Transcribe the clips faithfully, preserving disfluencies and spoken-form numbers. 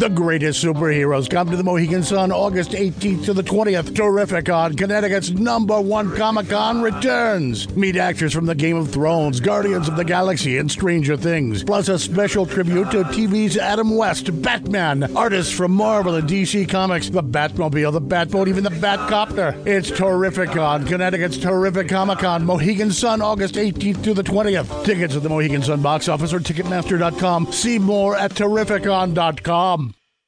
The greatest superheroes come to the Mohegan Sun August eighteenth to the twentieth. Terrificon, Connecticut's number one Comic-Con returns. Meet actors from the Game of Thrones, Guardians of the Galaxy, and Stranger Things. Plus a special tribute to T V's Adam West, Batman. Artists from Marvel and D C Comics, the Batmobile, the Batboat, even the Batcopter. It's Terrificon, Connecticut's terrific Comic-Con. Mohegan Sun August eighteenth to the twentieth. Tickets at the Mohegan Sun box office or Ticketmaster dot com. See more at Terrificon dot com.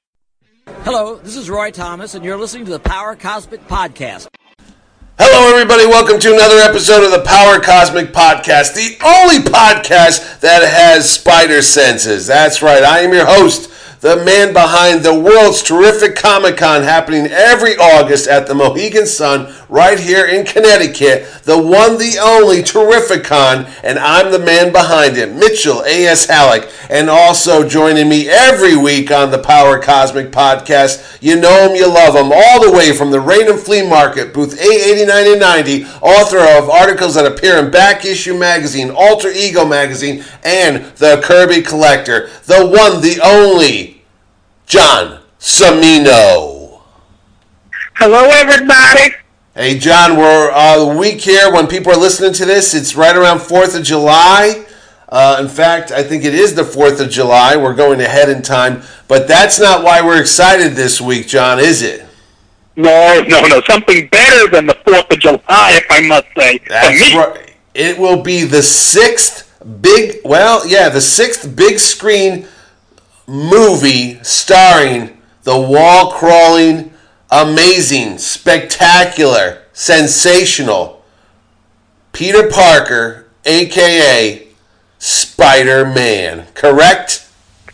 Hello, this is Roy Thomas, and you're listening to the Power Cosmic Podcast. Hello, everybody. Welcome to another episode of the Power Cosmic Podcast, the only podcast that has spider senses. That's right. I am your host, the man behind the world's terrific Comic-Con happening every August at the Mohegan Sun right here in Connecticut, the one, the only Terrificon, and I'm the man behind it, Mitchell A S. Halleck, and also joining me every week on the Power Cosmic Podcast, you know him, you love him, all the way from the Raynham Flea Market, booth A eighty-nine and ninety, author of articles that appear in Back Issue Magazine, Alter Ego Magazine, and The Kirby Collector, the one, the only, John Cimino. Hello, everybody. Hey, John, we're uh, a week here. When people are listening to this, it's right around fourth of July. Uh, in fact, I think it is the fourth of July. We're going ahead in time. But that's not why we're excited this week, John, is it? No, no, no. Something better than the fourth of July, if I must say. That's right. It will be the sixth big, well, yeah, the sixth big screen movie starring the wall-crawling, amazing, spectacular, sensational Peter Parker, a k a. Spider-Man. Correct?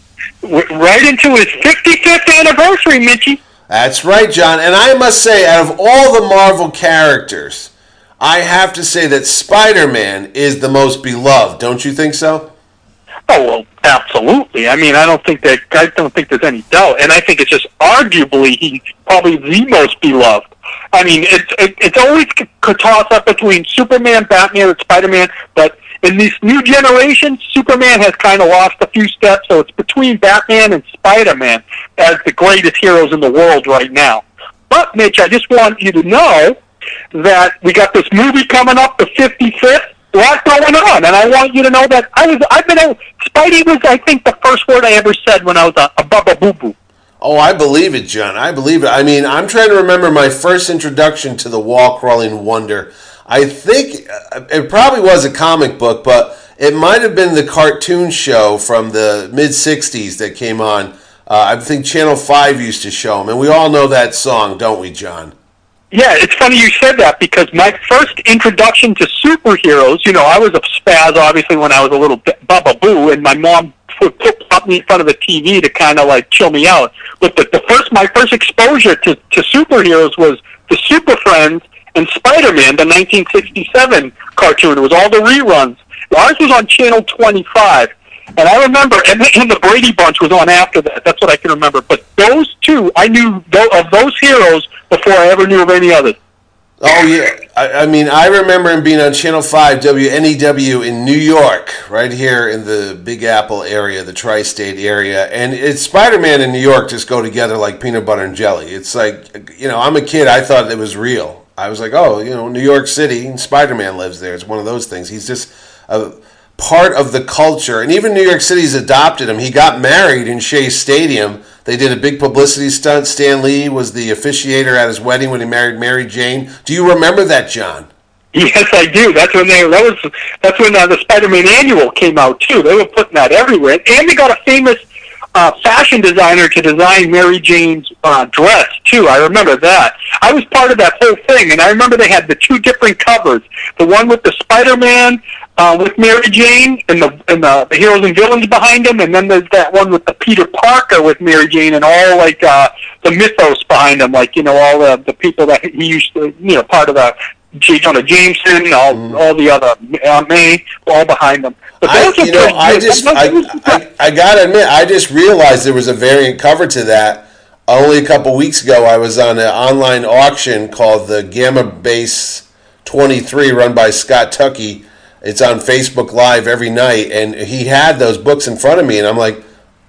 Right into his fifty-fifth anniversary, Mitchie. That's right, John. And I must say, out of all the Marvel characters, I have to say that Spider-Man is the most beloved. Don't you think so? Oh, well, absolutely. I mean, I don't think that I don't think there's any doubt, and I think it's just arguably he's probably the most beloved. I mean, it's it, it's always a toss up between Superman, Batman, and Spider-Man, but in this new generation, Superman has kind of lost a few steps, so it's between Batman and Spider-Man as the greatest heroes in the world right now. But Mitch, I just want you to know that we got this movie coming up, the fifty-fifth. A lot going on, and I want you to know that I was, I've been, a, Spidey was, I think, the first word I ever said when I was a, a Bubba Boo Boo. Oh, I believe it, John. I believe it. I mean, I'm trying to remember my first introduction to the wall-crawling wonder. I think it probably was a comic book, but it might have been the cartoon show from the mid-sixties that came on. Uh, I think Channel five used to show them, and we all know that song, don't we, John? Yeah, it's funny you said that because my first introduction to superheroes, you know, I was a spaz, obviously, when I was a little bit Bubba Boo, and my mom would put me in front of the T V to kind of, like, chill me out. But the, the first, my first exposure to, to superheroes was the Super Friends and Spider-Man, the nineteen sixty-seven cartoon. It was all the reruns. Ours was on Channel twenty-five. And I remember, and, and the Brady Bunch was on after that. That's what I can remember. But those two, I knew th- of those heroes before I ever knew of any others. Oh, yeah. I, I mean, I remember him being on Channel five, W N E W in New York, right here in the Big Apple area, the tri-state area. And it's Spider-Man and New York just go together like peanut butter and jelly. It's like, you know, I'm a kid. I thought it was real. I was like, oh, you know, New York City, and Spider-Man lives there. It's one of those things. He's just a part of the culture. And even New York City's adopted him. He got married in Shea Stadium. They did a big publicity stunt. Stan Lee was the officiator at his wedding when he married Mary Jane. Do you remember that, John? Yes, I do. That's when they that was that's when uh, the Spider-Man annual came out too. They were putting that everywhere, and they got a famous uh, fashion designer to design Mary Jane's uh, dress too. I remember that. I was part of that whole thing, and I remember they had the two different covers: the one with the Spider-Man uh, with Mary Jane and the and the, the heroes and villains behind him, and then there's that one with the Peter Parker with Mary Jane and all like uh, the mythos behind him, like you know all the the people that he used to, you know, part of the J. Jonah Jameson, all mm. all the other uh, May, all behind them. But I, you know, I just I, I, I gotta admit, I just realized there was a variant cover to that. Only a couple weeks ago, I was on an online auction called the Gamma Base twenty-three, run by Scott Tuckey. It's on Facebook Live every night, and he had those books in front of me, and I'm like,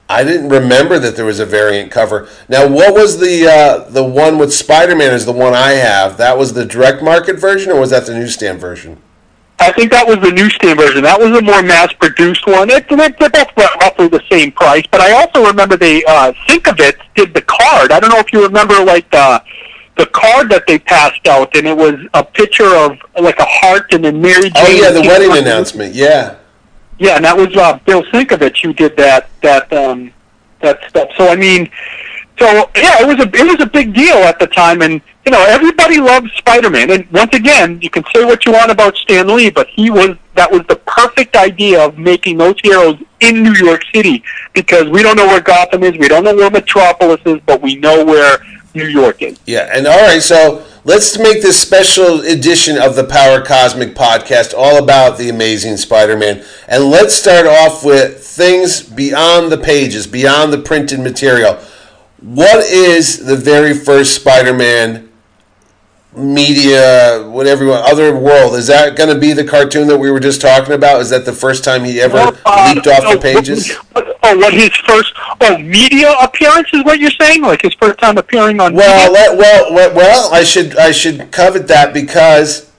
I didn't remember that there was a variant cover. Now, what was the uh, the one with Spider-Man is the one I have. That was the direct market version, or was that the newsstand version? I think that was the newsstand version. That was a more mass-produced one. It, they're both roughly the same price, but I also remember they, uh, Sienkiewicz did the card. I don't know if you remember, like, the, the card that they passed out, and it was a picture of, like, a heart and then Mary Jane. Oh, yeah, the wedding announcement, yeah. Yeah, and that was uh, Bill Sienkiewicz who did that, that, um, that stuff. So, I mean... So yeah, it was a it was a big deal at the time, and you know everybody loved Spider-Man. And once again, you can say what you want about Stan Lee, but he was that was the perfect idea of making those heroes in New York City, because we don't know where Gotham is, we don't know where Metropolis is, but we know where New York is. Yeah, and all right, so let's make this special edition of the Power Cosmic Podcast all about the Amazing Spider-Man, and let's start off with things beyond the pages, beyond the printed material. What is the very first Spider-Man media, whatever, other world? Is that going to be the cartoon that we were just talking about? Is that the first time he ever well, uh, leaped off oh, the pages? Oh, what his first oh media appearance is what you're saying? Like his first time appearing on well, media? Let, well, well, well, I should I should covet that because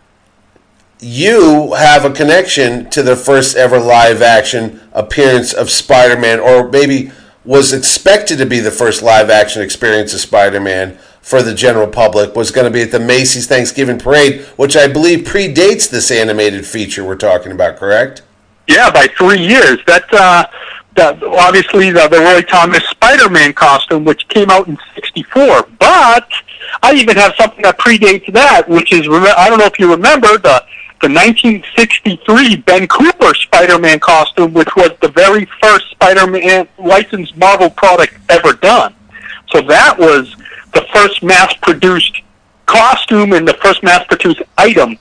you have a connection to the first ever live action appearance of Spider-Man, or maybe was expected to be the first live-action experience of Spider-Man for the general public, was going to be at the Macy's Thanksgiving Parade, which I believe predates this animated feature we're talking about, correct? Yeah, by three years. That, uh, that obviously the, the Roy Thomas Spider-Man costume, which came out in sixty-four. But I even have something that predates that, which is, I don't know if you remember, the the nineteen sixty-three Ben Cooper Spider-Man costume, which was the very first Spider-Man licensed Marvel product ever done. So that was the first mass-produced costume and the first mass-produced item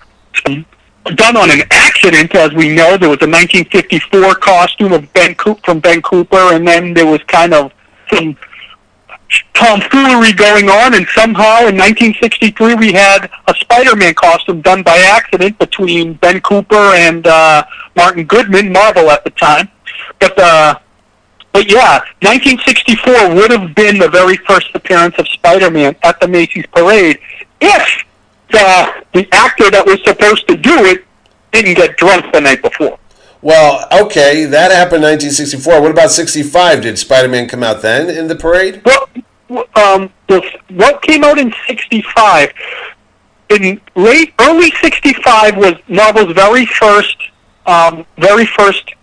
done on an accident. As we know, there was a nineteen fifty-four costume of Ben Cooper from Ben Cooper, and then there was kind of some tomfoolery going on, and somehow in nineteen sixty-three we had a Spider-Man costume done by accident between Ben Cooper and uh, Martin Goodman, Marvel at the time. But uh, but yeah, nineteen sixty-four would have been the very first appearance of Spider-Man at the Macy's Parade if the, the actor that was supposed to do it didn't get drunk the night before. Well, okay, that happened in nineteen sixty-four. What about sixty-five? Did Spider-Man come out then in the parade? Well, um, the, what came out in sixty-five? In late, early sixty-five was Marvel's very first, um, very first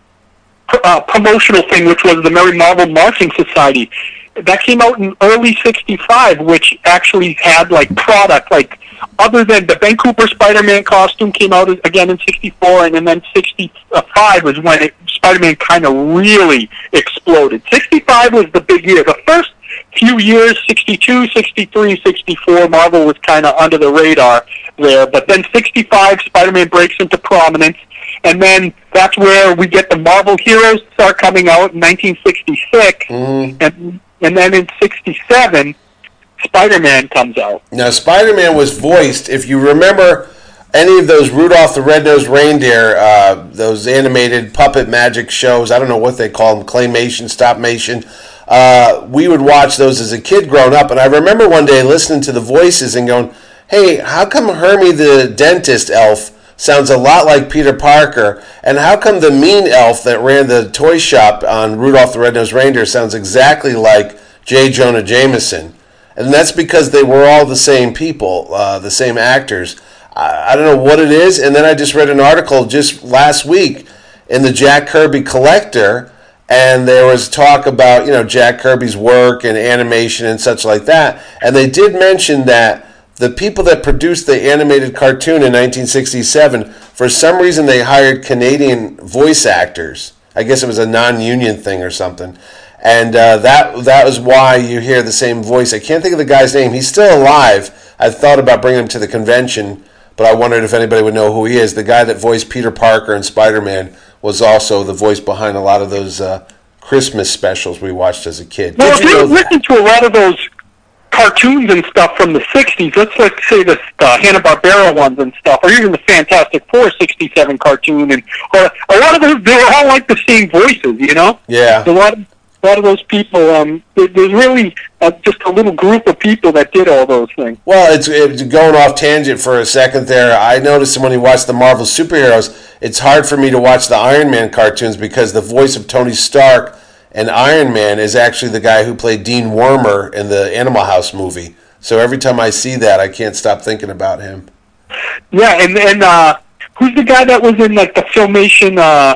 uh, promotional thing, which was the Merry Marvel Marching Society. That came out in early sixty-five, which actually had like product, like other than the Ben Cooper Spider-Man costume came out again in sixty-four, and then sixty-five was when it, Spider-Man kind of really exploded. sixty-five was the big year. The first few years, sixty-two, sixty-three, sixty-four, Marvel was kind of under the radar there, but then sixty-five, Spider-Man breaks into prominence, and then that's where we get the Marvel heroes start coming out in nineteen sixty-six, mm. and and then in sixty-seven, Spider-Man comes out. Now, Spider-Man was voiced, if you remember any of those Rudolph the Red-Nosed Reindeer, uh, those animated puppet magic shows, I don't know what they call them, claymation, stop-mation, uh, we would watch those as a kid growing up, and I remember one day listening to the voices and going, hey, how come Hermie the dentist elf sounds a lot like Peter Parker, and how come the mean elf that ran the toy shop on Rudolph the Red-Nosed Reindeer sounds exactly like J. Jonah Jameson? And that's because they were all the same people, uh, the same actors. I, I don't know what it is, and then I just read an article just last week in the Jack Kirby Collector, and there was talk about, you know, Jack Kirby's work and animation and such like that, and they did mention that the people that produced the animated cartoon in nineteen sixty-seven, for some reason they hired Canadian voice actors. I guess it was a non-union thing or something. And uh, that that was why you hear the same voice. I can't think of the guy's name. He's still alive. I thought about bringing him to the convention, but I wondered if anybody would know who he is. The guy that voiced Peter Parker and Spider-Man was also the voice behind a lot of those uh, Christmas specials we watched as a kid. Well, Did if you you know listen to a lot of those cartoons and stuff from the sixties, let's like say the uh, Hanna-Barbera ones and stuff, or even the Fantastic Four sixty-seven cartoon, and or a lot of those, they were all like the same voices, you know? Yeah. A lot of, A lot of those people, um, there, there's really uh, just a little group of people that did all those things. Well, it's, it's going off tangent for a second there. I noticed when you watch the Marvel superheroes, it's hard for me to watch the Iron Man cartoons because the voice of Tony Stark and Iron Man is actually the guy who played Dean Wormer in the Animal House movie. So every time I see that, I can't stop thinking about him. Yeah, and and uh, who's the guy that was in like the Filmation? Uh,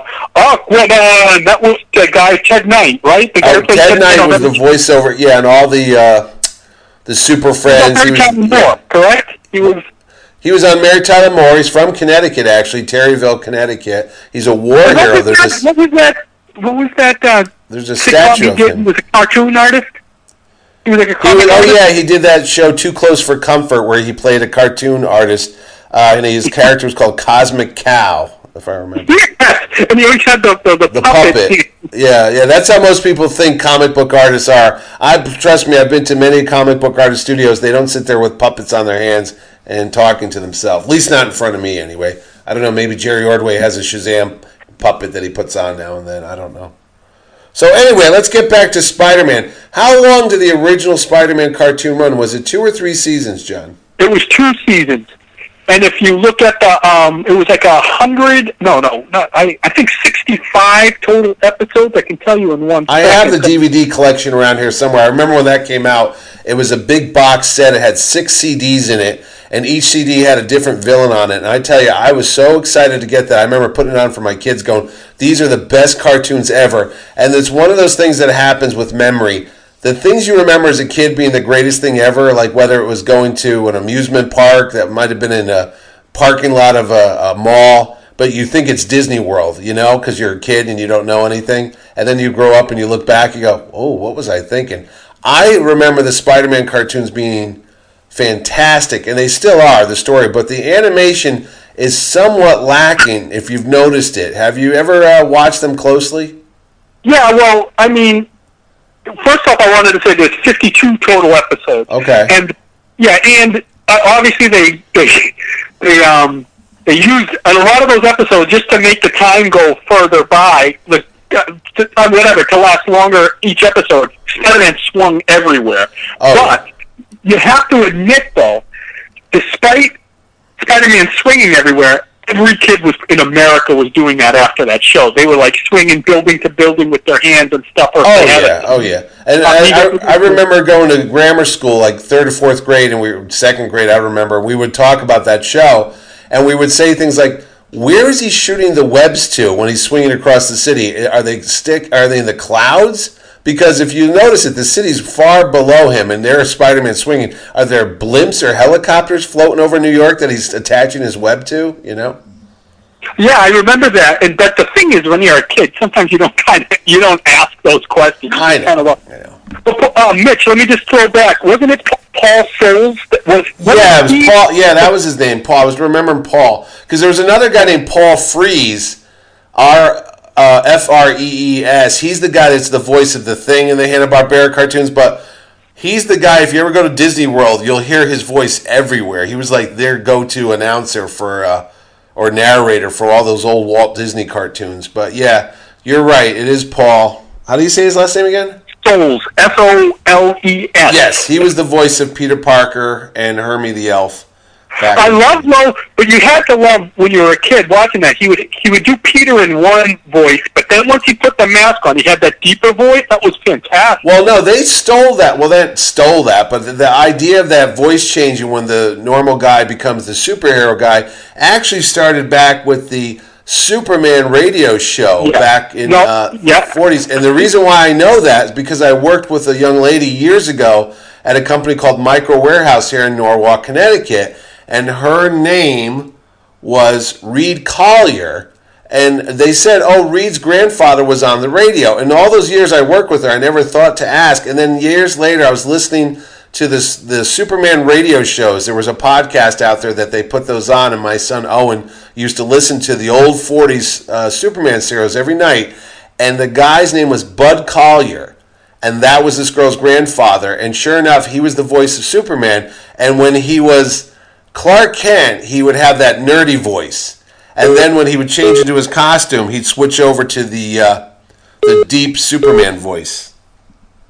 Aquaman. That was the guy Ted Knight, right? The guy Oh, who played Ted Knight no, was the voiceover, yeah, and all the uh, the Super Friends. He was, Tyler yeah. Moore, correct? He was. He was on Mary Tyler Moore. He's from Connecticut, actually, Terryville, Connecticut. He's a war What hero. was, There's that, a, what was that? What was that? Uh, there's a sitcom statue he of did? him. He was a cartoon artist. He was like a He cartoon was, oh artist. yeah, he did that show Too Close for Comfort, where he played a cartoon artist, uh, and his character was called Cosmic Cow, if I remember. Yes, and he always had the the, the, The puppet. puppet. Yeah, yeah, that's how most people think comic book artists are. I trust me, I've been to many comic book artist studios. They don't sit there with puppets on their hands and talking to themselves. At least not in front of me, anyway. I don't know. Maybe Jerry Ordway has a Shazam puppet that he puts on now and then. I don't know. So anyway, let's get back to Spider-Man. How long did the original Spider-Man cartoon run? Was it two or three seasons, John? It was two seasons, and if you look at the, um, it was like a hundred. No, no, no. I I think sixty-five total episodes. I can tell you in one. I second. have the D V D collection around here somewhere. I remember when that came out. It was a big box set. It had six C Ds in it, and each C D had a different villain on it. And I tell you, I was so excited to get that. I remember putting it on for my kids going, these are the best cartoons ever. And it's one of those things that happens with memory. The things you remember as a kid being the greatest thing ever, like whether it was going to an amusement park that might have been in a parking lot of a, a mall, but you think it's Disney World, you know, because you're a kid and you don't know anything. And then you grow up and you look back, you go, oh, what was I thinking? I remember the Spider-Man cartoons being fantastic, and they still are, the story, but the animation is somewhat lacking, if you've noticed it. Have you ever uh, watched them closely? Yeah, well, I mean, first off, I wanted to say there's fifty-two total episodes. Okay. And yeah, and uh, obviously they they they um they used a lot of those episodes just to make the time go further by, like uh, to, uh, whatever, to last longer each episode. Spider-Man swung everywhere, Oh. but you have to admit though, despite Spider-Man swinging everywhere, every kid was in America was doing that after that show. They were like swinging building to building with their hands and stuff. Or Oh they had yeah, a- oh yeah. And I, I, I remember going to grammar school, like third or fourth grade, and we were second grade. I remember we would talk about that show, and we would say things like, "Where is he shooting the webs to when he's swinging across the city? Are they stick? Are they in the clouds?" Because if you notice it, the city's far below him, and there's Spider-Man swinging. Are there blimps or helicopters floating over New York that he's attaching his web to? You know. Yeah, I remember that. And but the thing is, when you're a kid, sometimes you don't kind of you don't ask those questions. I know. Kind of a, I know. But, uh, Mitch, let me just throw back. Wasn't it Pa- Paul Souls? That was, wasn't Yeah, it was he- Paul. Yeah, that was his name, Paul. I was remembering Paul because there was another guy named Paul Frees, R uh, F R E E S. He's the guy that's the voice of the Thing in the Hanna-Barbera cartoons, but he's the guy. If you ever go to Disney World, you'll hear his voice everywhere. He was like their go-to announcer for uh, or narrator for all those old Walt Disney cartoons. But yeah, you're right. It is Paul. How do you say his last name again? Souls, S O L E S. Yes, he was the voice of Peter Parker and Hermie the Elf. back I in the love Lo, but you had to love when you were a kid watching that. He would he would do Peter in one voice, but then once he put the mask on, he had that deeper voice. That was fantastic. Well, no, they stole that. Well, they stole that, but the, the idea of that voice changing when the normal guy becomes the superhero guy actually started back with the Superman radio show Yeah. back in No, uh, yeah. forties. And the reason why I know that is because I worked with a young lady years ago at a company called Micro Warehouse here in Norwalk, Connecticut, and her name was Reed Collier. And they said, oh, Reed's grandfather was on the radio. And all those years I worked with her, I never thought to ask. And then years later, I was listening to this the Superman radio shows. There was a podcast out there that they put those on, and my son Owen used to listen to the old forties uh, Superman serials every night. And the guy's name was Bud Collier, and that was this girl's grandfather. And sure enough, he was the voice of Superman. And when he was Clark Kent, he would have that nerdy voice. And then when he would change into his costume, he'd switch over to the uh, the deep Superman voice.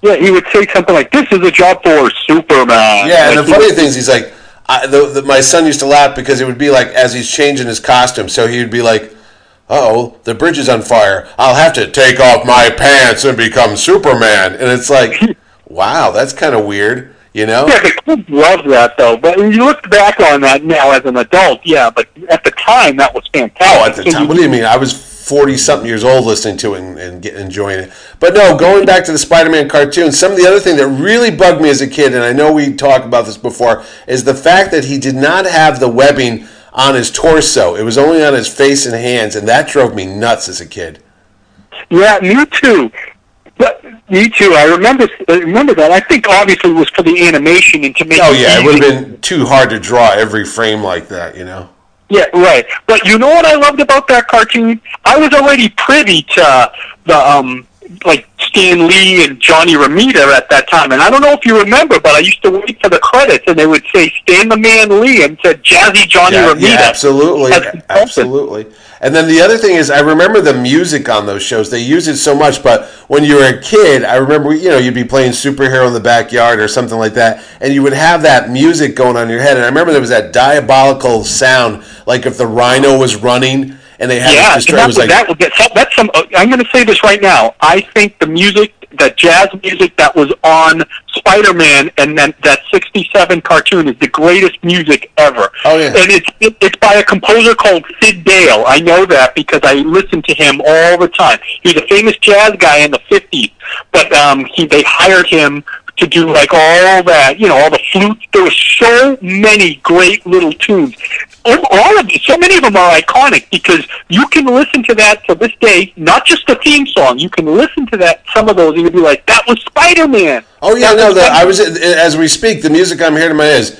Yeah, he would say something like, "This is a job for Superman." Yeah, and like, the funny thing is, he's like, I, the, the, my son used to laugh because it would be like as he's changing his costume. So he would be like, "Uh-oh, the bridge is on fire. I'll have to take off my pants and become Superman." And it's like, wow, that's kind of weird, you know? Yeah, the kids love that, though. But when you look back on that now as an adult, yeah, but at the time, that was fantastic. Oh, at the time. What do you mean? I was forty-something years old listening to it and, and get, enjoying it. But no, going back to the Spider-Man cartoon, some of the other thing that really bugged me as a kid, and I know we talked about this before, is the fact that he did not have the webbing on his torso. It was only on his face and hands, and that drove me nuts as a kid. Yeah, me too. But me too. I remember. I remember that. I think obviously it was for the animation and to make. Oh it yeah, easy. it would have been too hard to draw every frame like that, you know. Yeah, right. But you know what I loved about that cartoon? I was already privy to the um like Stan Lee and Johnny Romita at that time, and I don't know if you remember, but I used to wait for the credits, and they would say Stan the Man Lee and said Jazzy Johnny Yeah, Romita. yeah, absolutely, That's absolutely. And then the other thing is, I remember the music on those shows. They use it so much, but when you were a kid, I remember, you know, you'd be playing Superhero in the backyard or something like that, and you would have that music going on in your head. And I remember there was that diabolical sound, like if the rhino was running, and they had Yeah, this and destroy. that, It was would- like, that would get that's some. Uh, I'm going to say this right now. I think the music, the jazz music that was on Spider-Man and then that sixty-seven cartoon is the greatest music ever. Oh, yeah. And it's it, it's by a composer called Sid Dale. I know that because I listened to him all the time. He was a famous jazz guy in the fifties, but um, he they hired him to do like all that, you know, all the flutes. There were so many great little tunes. All all of so many of them are iconic because you can listen to that to this day. Not just the theme song. You can listen to that. Some of those, and you'll be like, "That was Spider-Man." oh yeah, That no, was the, Spider-Man. I was as we speak, the music I'm hearing in my head is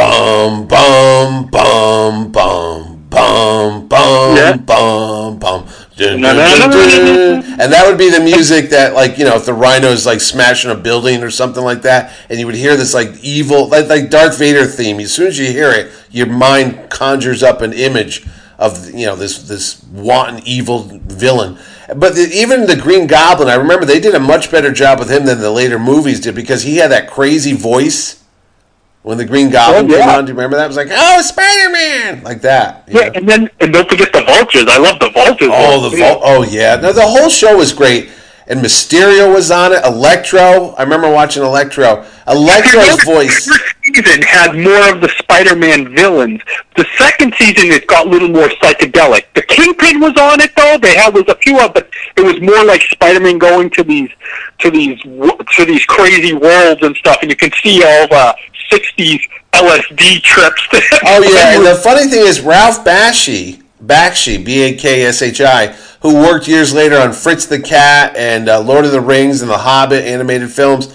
bum bum bum bum bum bum Yeah. bum bum. Dun, dun, dun, dun. And that would be the music that, like, you know, if the rhino's like smashing a building or something like that, and you would hear this like evil, like, like Darth Vader theme. As soon as you hear it, your mind conjures up an image of, you know, this this wanton evil villain. But the, even the Green Goblin, I remember they did a much better job with him than the later movies did because he had that crazy voice. When the Green Goblin Oh, yeah. came on, do you remember that? It was like, "Oh, Spider-Man!" Like that. you Yeah, know? and then and don't forget the vultures. I love the vultures. Oh, the Vol- oh yeah. No, the whole show was great, and Mysterio was on it. Electro, I remember watching Electro. Electro's voice. The first season had more of the Spider-Man villains. The second season it got a little more psychedelic. The Kingpin was on it though. They had was a few of, but it was more like Spider-Man going to these to these wo- to these crazy worlds and stuff, and you can see all the sixties L S D trips. Oh yeah, and the funny thing is Ralph Bakshi, Bakshi, B A K S H I, who worked years later on Fritz the Cat and uh, Lord of the Rings and the Hobbit animated films.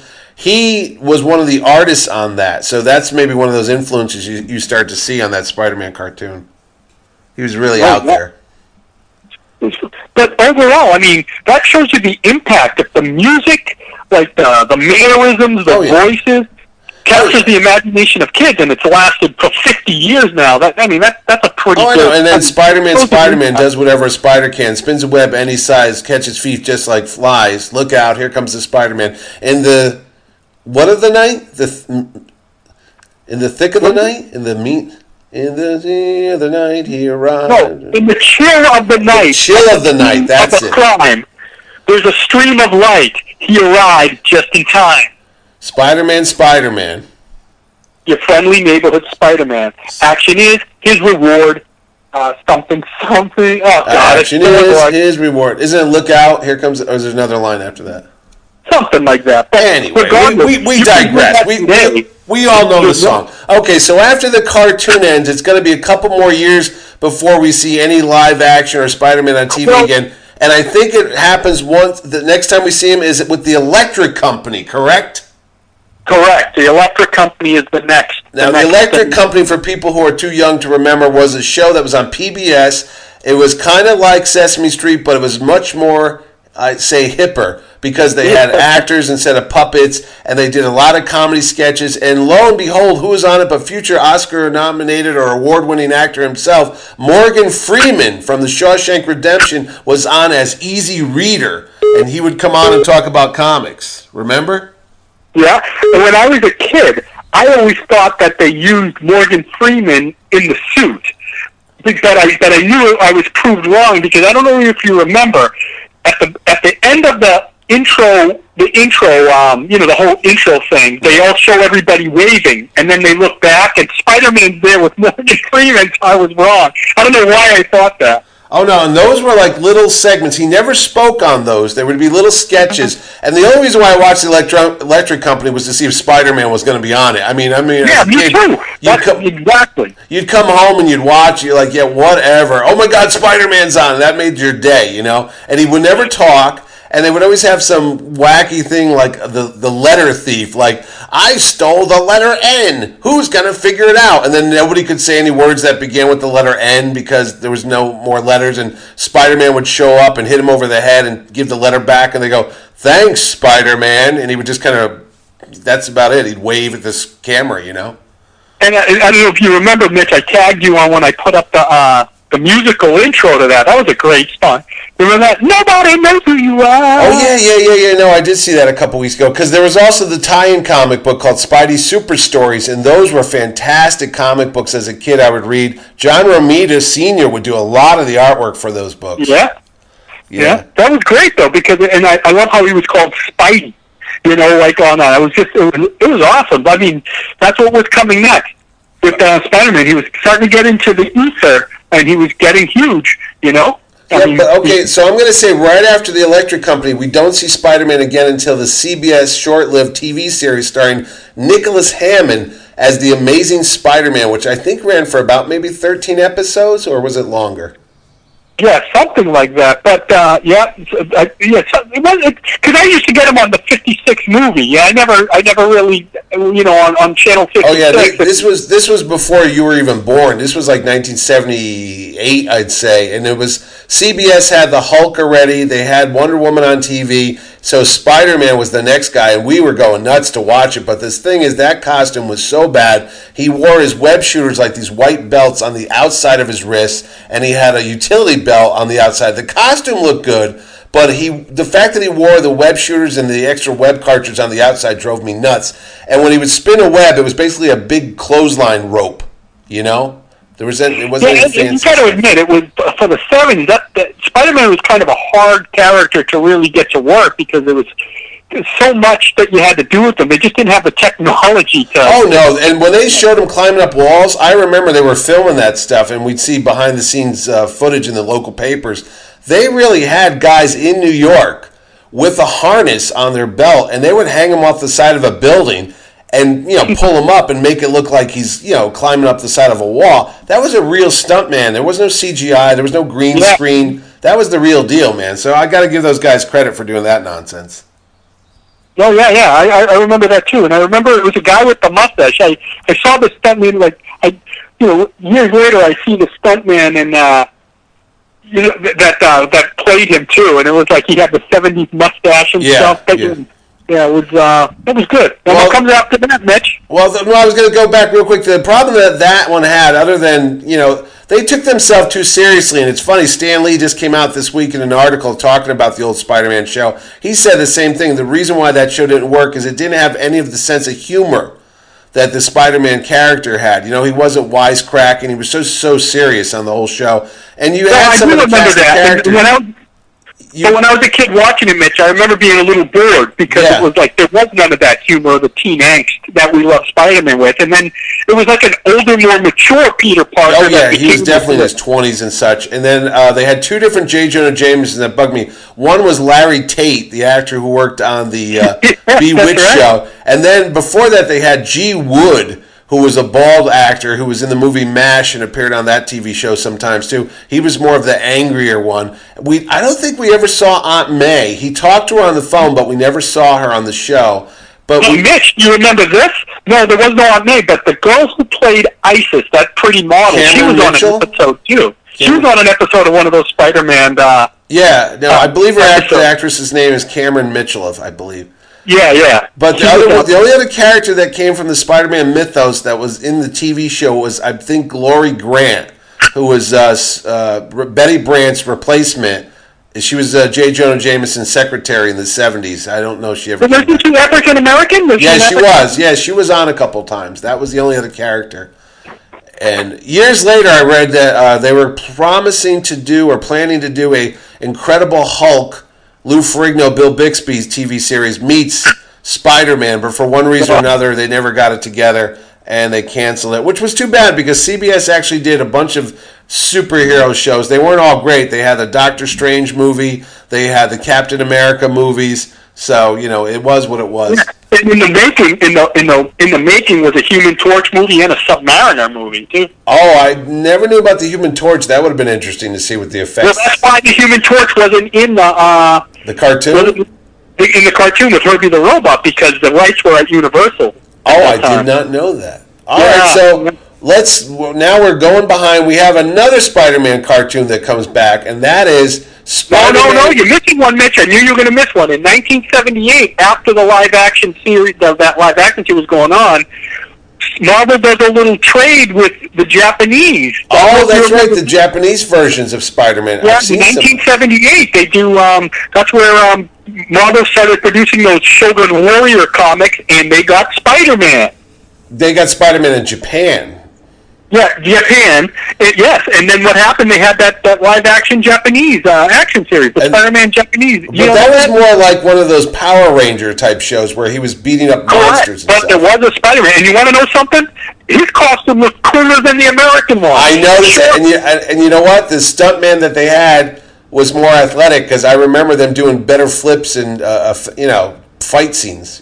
He was one of the artists on that, so that's maybe one of those influences you, you start to see on that Spider-Man cartoon. He was really Oh, out yeah. there. But overall, I mean, that shows you the impact of the music, like the the mannerisms, the Oh, yeah. voices, captures the imagination of kids, and it's lasted for fifty years now. That I mean, that that's a pretty. Oh, I good, know. And then Spider-Man, shows you the Spider-Man impact. does whatever a spider can. Spins a web any size, catches feet just like flies. Look out, here comes the Spider-Man. In the, what of the night? The th- In the thick of the night? In the meat? In the sea of the night he arrived. No, in the chill of the night. chill of the night, that's of a it. crime. There's a stream of light. He arrived just in time. Spider-Man, Spider-Man. Your friendly neighborhood Spider-Man. Action is his reward. Uh, something, something. Oh, God, Action it's is reward. his reward. Isn't it look out, here comes, or is there another line after that? Something like that. But Anyway, regardless, we, we, we you can do digress. that We, today. we, we all know the song. Okay, so after the cartoon ends, it's going to be a couple more years before we see any live action or Spider-Man on T V Well- again. And I think it happens once, the next time we see him is with the Electric Company, correct? Correct. The Electric Company is the next. Now, the next Electric thing. Company, for people who are too young to remember, was a show that was on P B S. It was kind of like Sesame Street, but it was much more, I'd say, hipper, because they had actors instead of puppets, and they did a lot of comedy sketches. And lo and behold, who was on it but future Oscar-nominated or award-winning actor himself, Morgan Freeman from The Shawshank Redemption, was on as Easy Reader, and he would come on and talk about comics. Remember? Yeah, and when I was a kid, I always thought that they used Morgan Freeman in the suit. That I that I knew I was proved wrong, because I don't know if you remember at the at the end of the intro the intro um you know the whole intro thing, they all show everybody waving, and then they look back and Spider-Man's there with Morgan Freeman. So I was wrong. I don't know why I thought that. Oh, no, and those were like little segments. He never spoke on those. There would be little sketches. And the only reason why I watched the Electro- Electric Company was to see if Spider-Man was going to be on it. I mean, I mean, yeah, me kid, too. That's come, exactly. You'd come home and you'd watch. You're like, yeah, whatever. Oh, my God, Spider-Man's on. That made your day, you know? And he would never talk. And they would always have some wacky thing like the, the letter thief. Like, I stole the letter N. Who's going to figure it out? And then nobody could say any words that began with the letter N because there was no more letters. And Spider-Man would show up and hit him over the head and give the letter back. And they go, thanks, Spider-Man. And he would just kind of, that's about it. He'd wave at this camera, you know? And I, I don't know if you remember, Mitch, I tagged you on when I put up the uh, the musical intro to that. That was a great spot. Remember that? Nobody knows who you are. Oh, yeah, yeah, yeah, yeah. No, I did see that a couple weeks ago. Because there was also the tie-in comic book called Spidey Super Stories, and those were fantastic comic books as a kid I would read. John Romita Senior would do a lot of the artwork for those books. Yeah. Yeah. Yeah. That was great, though, because, and I, I love how he was called Spidey. You know, like on, uh, it was just, it was, it was awesome. I mean, that's what was coming next with uh, Spider-Man. He was starting to get into the ether, and he was getting huge, you know? I Yeah, mean, but okay, so I'm going to say right after the Electric Company, we don't see Spider-Man again until the C B S short-lived T V series starring Nicholas Hammond as the Amazing Spider-Man, which I think ran for about maybe thirteen episodes, or was it longer? Yeah, something like that. But uh, yeah, uh, yeah, so, it was because I used to get him on the fifty-six movie. Yeah, I never, I never really, you know, on, on channel fifty-six. Oh yeah, this, this was this was before you were even born. This was like nineteen seventy-eight, I'd say, and it was C B S had the Hulk already. They had Wonder Woman on T V, so Spider-Man was the next guy, and we were going nuts to watch it. But this thing is, that costume was so bad. He wore his web shooters like these white belts on the outside of his wrists, and he had a utility belt on the outside. The costume looked good, but he the fact that he wore the web shooters and the extra web cartridge on the outside drove me nuts. And when he would spin a web, it was basically a big clothesline rope, you know? There was it wasn't yeah, any and, and you fancy got to stuff. admit, it was for the seventies. That, that Spider-Man was kind of a hard character to really get to work because there was so much that you had to do with them. They just didn't have the technology to. Oh no! And when they showed him climbing up walls, I remember they were filming that stuff, and we'd see behind the scenes uh, footage in the local papers. They really had guys in New York with a harness on their belt, and they would hang him off the side of a building and, you know, pull him up and make it look like he's, you know, climbing up the side of a wall. That was a real stunt man. There was no C G I. There was no green yeah. screen. That was the real deal, man. So I got to give those guys credit for doing that nonsense. Oh yeah, yeah, I I remember that too, and I remember it was a guy with the mustache. I I saw the stuntman like I, you know, years later I see the stuntman and uh, you know that uh, that played him too, and it was like he had the seventies mustache and Yeah, stuff. That yeah. was, yeah, it was uh, it was good. And Well- what comes after that, Mitch? Well, th- well, I was going to go back real quick. The problem that that one had, other than, you know, they took themselves too seriously. And it's funny, Stan Lee just came out this week in an article talking about the old Spider-Man show. He said the same thing. The reason why that show didn't work is it didn't have any of the sense of humor that the Spider-Man character had. You know, he wasn't wisecracking. He was so, so serious on the whole show. And you Well, had I some do of the remember cast of that. And characters. when I, You- but when I was a kid watching it, Mitch, I remember being a little bored because Yeah. it was like there was none of that humor, the teen angst that we love Spider-Man with, and then it was like an older, more mature Peter Parker. Oh, yeah, that he was became definitely in the- his twenties and such. And then uh, they had two different J. Jonah Jamesons that bugged me. One was Larry Tate, the actor who worked on the uh, That's Bewitched right. show. And then before that, they had G. Wood, who was a bald actor who was in the movie MASH and appeared on that T V show sometimes, too. He was more of the angrier one. We I don't think we ever saw Aunt May. He talked to her on the phone, but we never saw her on the show. But Oh, we, Mitch, you remember this? No, there was no Aunt May, but the girl who played Isis, that pretty model, she Cameron was Mitchell? on an episode too. She Cameron- was on an episode of one of those Spider-Man. Uh, yeah, no, I believe her Uh, act- so- actress's name is Cameron Mitchell, I believe. yeah, yeah. But She the other was one, on- the only other character that came from the Spider-Man mythos that was in the T V show was, I think, Glory Grant, who was uh, s- uh, Betty Brant's replacement She was uh, J. Jonah Jameson's secretary in the seventies. I don't know if she ever... Was she African American? Yeah, she was. Yeah, she was on a couple times. That was the only other character. And years later, I read that uh, they were promising to do or planning to do a Incredible Hulk, Lou Ferrigno, Bill Bixby's T V series meets Spider-Man, but for one reason or another, they never got it together, and they canceled it, which was too bad because C B S actually did a bunch of superhero shows. They weren't all great. They had the Doctor Strange movie. They had the Captain America movies. So, you know, it was what it was. Yeah. And in the making, in the in the in the making was a Human Torch movie and a Submariner movie too. Oh, I never knew about the Human Torch. That would have been interesting to see what the effects. Well, that's why the Human Torch wasn't in the uh, the cartoon. Wasn't in the cartoon with Herbie the Robot because the rights were at Universal. Oh, I did not know that. All yeah. right, so let's now we're going behind. We have another Spider-Man cartoon that comes back, and that is Spider-Man. No, no, no! You're missing one, Mitch. I knew you were going to miss one. In nineteen seventy-eight, after the live-action series, the, that live-action series was going on, Marvel does a little trade with the Japanese. Oh, that's right, the Japanese versions of Spider-Man. Yeah, I've seen in nineteen seventy-eight, some. They do. Um, that's where um, Marvel started producing those Shogun Warrior comics, and they got Spider-Man. They got Spider-Man in Japan. Yeah, Japan. It, yes, and then what happened? They had that, that live-action Japanese uh, action series, the and, Spider-Man Japanese. You but know that was that? more like one of those Power Ranger type shows where he was beating up Correct, monsters. And but stuff. there was a Spider-Man, and you want to know something? His costume was cooler than the American one. I noticed sure. that, and you, and, and you know what? The stuntman that they had was more athletic because I remember them doing better flips and uh, you know fight scenes.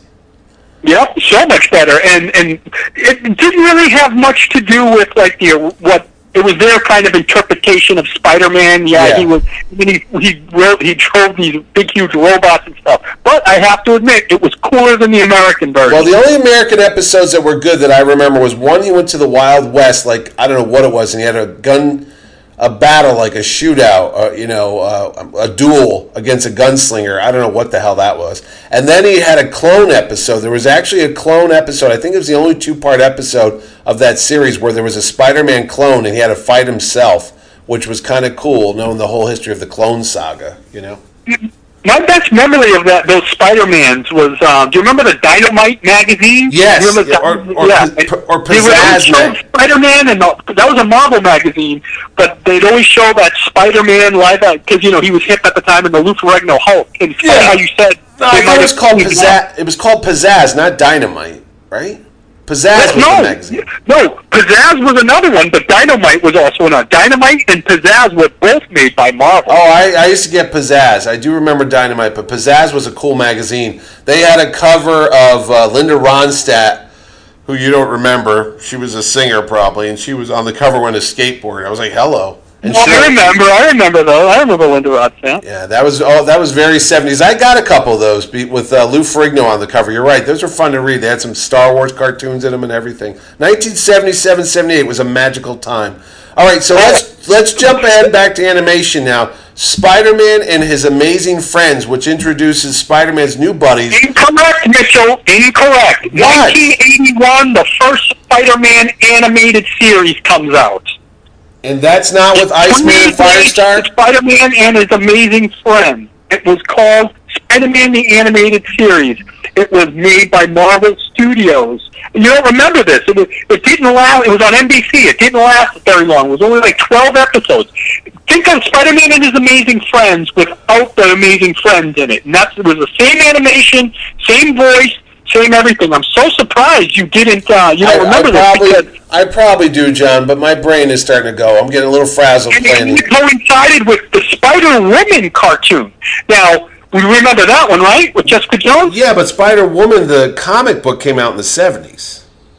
Yep, so much better, and and it didn't really have much to do with like the what it was their kind of interpretation of Spider-Man. Yeah, yeah. he was. I mean, he he wrote, he drove these big, huge robots and stuff. But I have to admit, it was cooler than the American version. Well, the only American episodes that were good that I remember was one he went to the Wild West, like I don't know what it was, and he had a gun. A battle, like a shootout, uh, you know, uh, a duel against a gunslinger. I don't know what the hell that was. And then he had a clone episode. There was actually a clone episode. I think it was the only two-part episode of that series where there was a Spider-Man clone and he had to fight himself, which was kind of cool, knowing the whole history of the clone saga, you know? My best memory of that those Spider-Mans was, uh, do you remember the Dynamite magazine? Yes, yeah, or, or, yeah. or, or They would always show Pizzazz. Spider-Man, and the, that was a Marvel magazine, but they'd always show that Spider-Man live, because, you know, he was hip at the time in the Lou Ferrigno Hulk. And it's funny Yeah. how you said... No, I thought it was called Pizzazz. It was called Pizzazz, not Dynamite, right? Pizzazz was no, the magazine. No, Pizzazz was another one, but Dynamite was also another. Dynamite and Pizzazz were both made by Marvel. Oh, I, I used to get Pizzazz. I do remember Dynamite, but Pizzazz was a cool magazine. They had a cover of uh, Linda Ronstadt, who you don't remember. She was a singer probably, and she was on the cover on a skateboard. I was like, hello. And well, she, I remember. I remember though. I remember Linda Ronstadt. Yeah, that was oh, that was very seventies. I got a couple of those be- with uh, Lou Ferrigno on the cover. You're right; those were fun to read. They had some Star Wars cartoons in them and everything. nineteen seventy-seven seventy-eight was a magical time. All right, so let's let's jump ahead back to animation now. Spider-Man and His Amazing Friends, which introduces Spider-Man's new buddies. Incorrect, Mitchell. Incorrect. What? nineteen eighty-one, the first Spider-Man animated series comes out. And that's not with Iceman and Firestar? Spider-Man and His Amazing Friends. It was called Spider-Man the Animated Series. It was made by Marvel Studios. And you don't remember this. It, was, it didn't last. It was on N B C. It didn't last very long. It was only like twelve episodes. Think of Spider-Man and His Amazing Friends without the Amazing Friends in it. And that's, it was the same animation, same voice, same everything. I'm so surprised you didn't, uh, you don't I, remember I probably, this. Because I probably do, John, but my brain is starting to go. I'm getting a little frazzled and playing it coincided with the Spider-Woman cartoon. Now, we remember that one, right? With Jessica Jones? Yeah, but Spider-Woman, the comic book, came out in the seventies.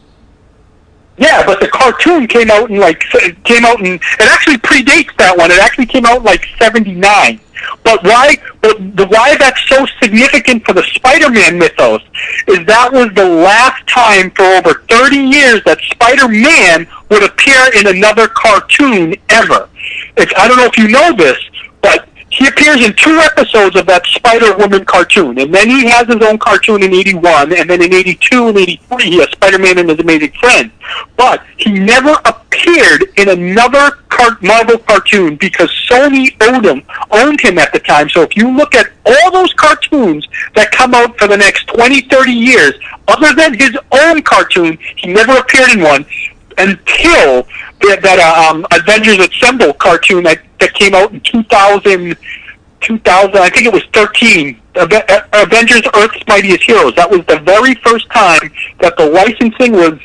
Yeah, but the cartoon came out in like came out in it actually predates that one. It actually came out in like seventy-nine. But why? But the why that's so significant for the Spider-Man mythos is that was the last time for over thirty years that Spider-Man would appear in another cartoon ever. It's, I don't know if you know this, but he appears in two episodes of that Spider-Woman cartoon, and then he has his own cartoon in eighty-one, and then in eighty-two and eighty-three he has Spider-Man and His Amazing Friends. But he never appeared in another car- Marvel cartoon because Sony owned him, owned him at the time. So if you look at all those cartoons that come out for the next twenty, thirty years, other than his own cartoon, he never appeared in one until that, that uh, um, Avengers Assemble cartoon that, that came out in two thousand, two thousand, I think it was thirteen. Avengers Earth's Mightiest Heroes. That was the very first time that the licensing was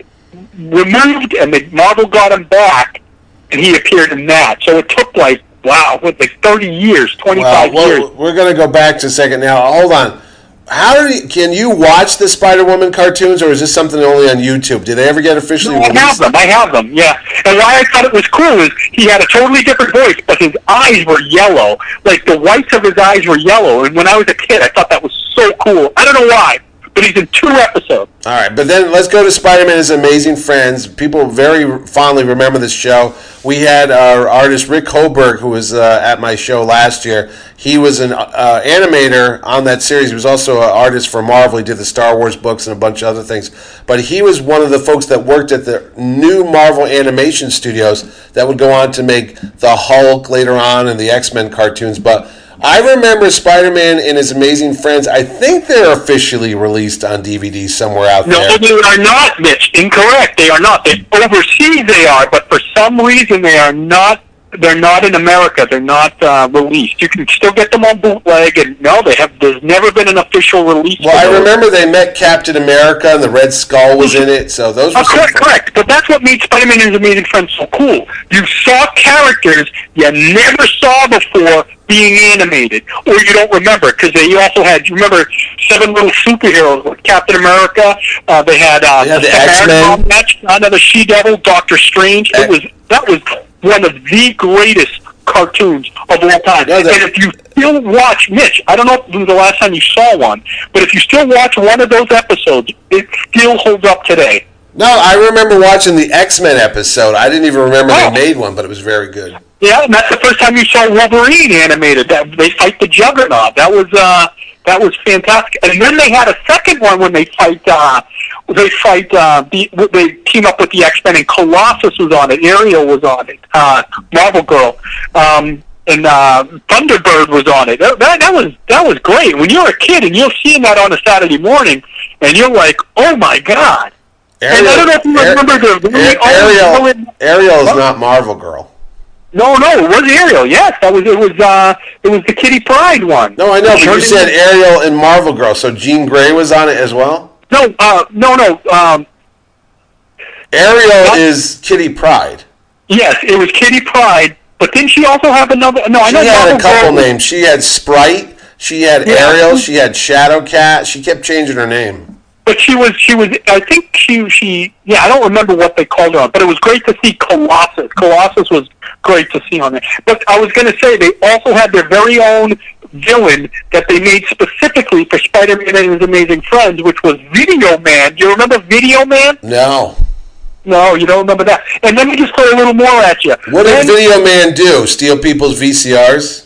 removed and the Marvel got him back, and he appeared in that. So it took like, wow, what, like thirty years, twenty-five well, years. We're going to go back to a second now. Hold on. How do you, can you watch the Spider-Woman cartoons, or is this something only on YouTube? Did they ever get officially no, released? I have them. I have them, yeah. And why I thought it was cool is he had a totally different voice, but his eyes were yellow. Like, the whites of his eyes were yellow. And when I was a kid, I thought that was so cool. I don't know why, but he's in two episodes. All right, but then let's go to Spider-Man and His Amazing Friends. People very fondly remember this show. We had our artist Rick Hoberg, who was uh, at my show last year. He was an uh, animator on that series. He was also an artist for Marvel. He did the Star Wars books and a bunch of other things. But he was one of the folks that worked at the new Marvel animation studios that would go on to make the Hulk later on and the X-Men cartoons. But I remember Spider-Man and His Amazing Friends. I think they're officially released on D V D somewhere out No, there. they are not, Mitch. Incorrect. They are not. They, overseas they are, but for some reason they are not. They're not in America. They're not uh, released. You can still get them on bootleg, and no, they have. There's never been an official release. Well, I remember they met Captain America, and the Red Skull was in it. So those were oh, correct, correct. But that's what made Spider-Man and His Amazing Friends so cool. You saw characters you never saw before being animated, or you don't remember, because they also had. You remember Seven Little Superheroes with Captain America? Uh, they had uh, they had the X-Men, match, another She-Devil, Doctor Strange. It was that was one of the greatest cartoons of all time. Yeah, and if you still watch, Mitch, I don't know if it was the last time you saw one, but if you still watch one of those episodes, it still holds up today. No, I remember watching the X-Men episode. I didn't even remember oh. they made one, but it was very good. Yeah, and that's the first time you saw Wolverine animated. That they fight the Juggernaut. That was uh, that was fantastic. And then they had a second one when they fight. Uh, they fight. Uh, the, they team up with the X-Men, and Colossus was on it. Ariel was on it. Uh, Marvel Girl. Um, and uh, Thunderbird was on it. That, that, that was that was great. When you're a kid and you're seeing that on a Saturday morning, and you're like, "Oh my God!" Ariel, and I don't know if you remember Ar- the really Ar- Ariel. Ariel is oh. not Marvel Girl. No, no, it was Ariel. Yes, that was it. Was uh, it was the Kitty Pryde one? No, I know, but you said Ariel and Marvel Girl, so Jean Grey was on it as well. No, uh, no, no. Um, Ariel what? is Kitty Pryde. Yes, it was Kitty Pryde, but didn't she also have another? No, I know. She had Marvel a couple Girl names. She had Sprite. She had yeah. Ariel. She had Shadowcat. She kept changing her name. But she was, she was. I think she, she. Yeah, I don't remember what they called her on, but it was great to see Colossus. Colossus was great to see on there. But I was going to say they also had their very own villain that they made specifically for Spider-Man and His Amazing Friends, which was Video Man. Do you remember Video Man? No. No, you don't remember that. And let me just throw a little more at you. What did then, Video Man do? Steal people's V C Rs?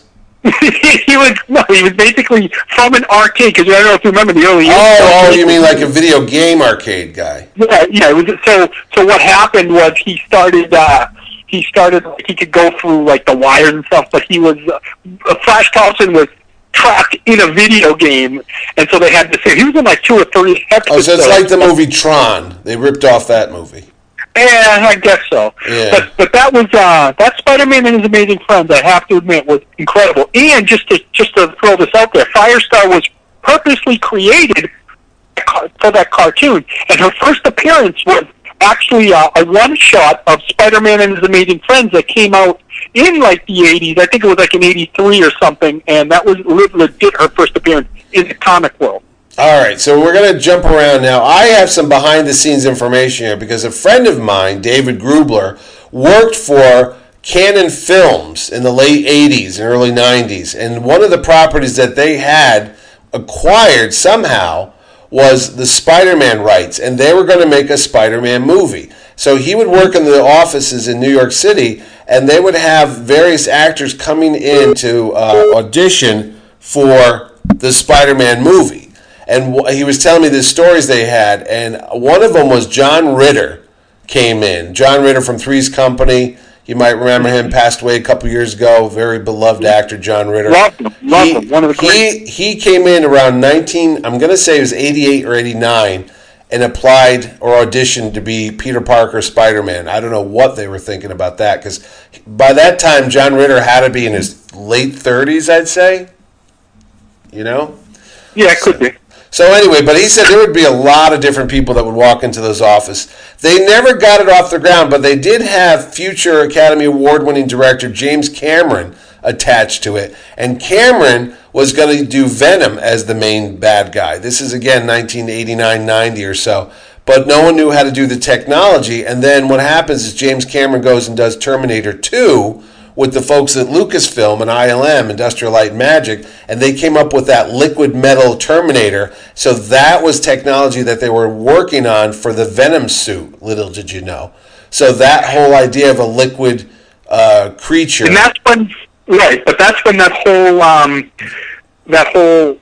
he was no, he was basically from an arcade, because I don't know if you remember the early. Oh, oh, you mean like a video game arcade guy? Yeah, yeah. It was, so, so what happened was he started. Uh, he started. Like, he could go through like the wires and stuff, but he was. Uh, Flash Thompson was trapped in a video game, and so they had to say he was in like two or three episodes. Oh, so it's like the movie Tron. They ripped off that movie. Yeah, I guess so. Yeah. But but that was uh, that Spider-Man and His Amazing Friends, I have to admit, was incredible. And just to just to throw this out there, Firestar was purposely created for that cartoon, and her first appearance was actually a, a one shot of Spider-Man and His Amazing Friends that came out in like the eighties. I think it was like in eighty-three or something, and that was legit her first appearance in the comic world. All right, so we're going to jump around now. I have some behind-the-scenes information here because a friend of mine, David Grubler, worked for Canon Films in the late eighties and early nineties, and one of the properties that they had acquired somehow was the Spider-Man rights, and they were going to make a Spider-Man movie. So he would work in the offices in New York City, and they would have various actors coming in to uh, audition for the Spider-Man movie. And he was telling me the stories they had, and one of them was John Ritter came in. John Ritter from Three's Company. You might remember him, passed away a couple years ago. Very beloved actor, John Ritter. Love him. Love he, him. One of the great. He, he came in around nineteen, I'm going to say it was eighty-eight or eighty-nine, and applied or auditioned to be Peter Parker Spider-Man. I don't know what they were thinking about that, because by that time, John Ritter had to be in his late thirties, I'd say. You know? Yeah, it could be. So anyway, but he said there would be a lot of different people that would walk into those offices. They never got it off the ground, but they did have future Academy Award-winning director James Cameron attached to it. And Cameron was going to do Venom as the main bad guy. This is, again, nineteen eighty-nine ninety or so. But no one knew how to do the technology. And then what happens is James Cameron goes and does Terminator two with the folks at Lucasfilm and I L M, Industrial Light and Magic, and they came up with that liquid metal Terminator. So that was technology that they were working on for the Venom suit, little did you know. So that whole idea of a liquid uh, creature. And that's when, right, but that's when that whole, um, that whole,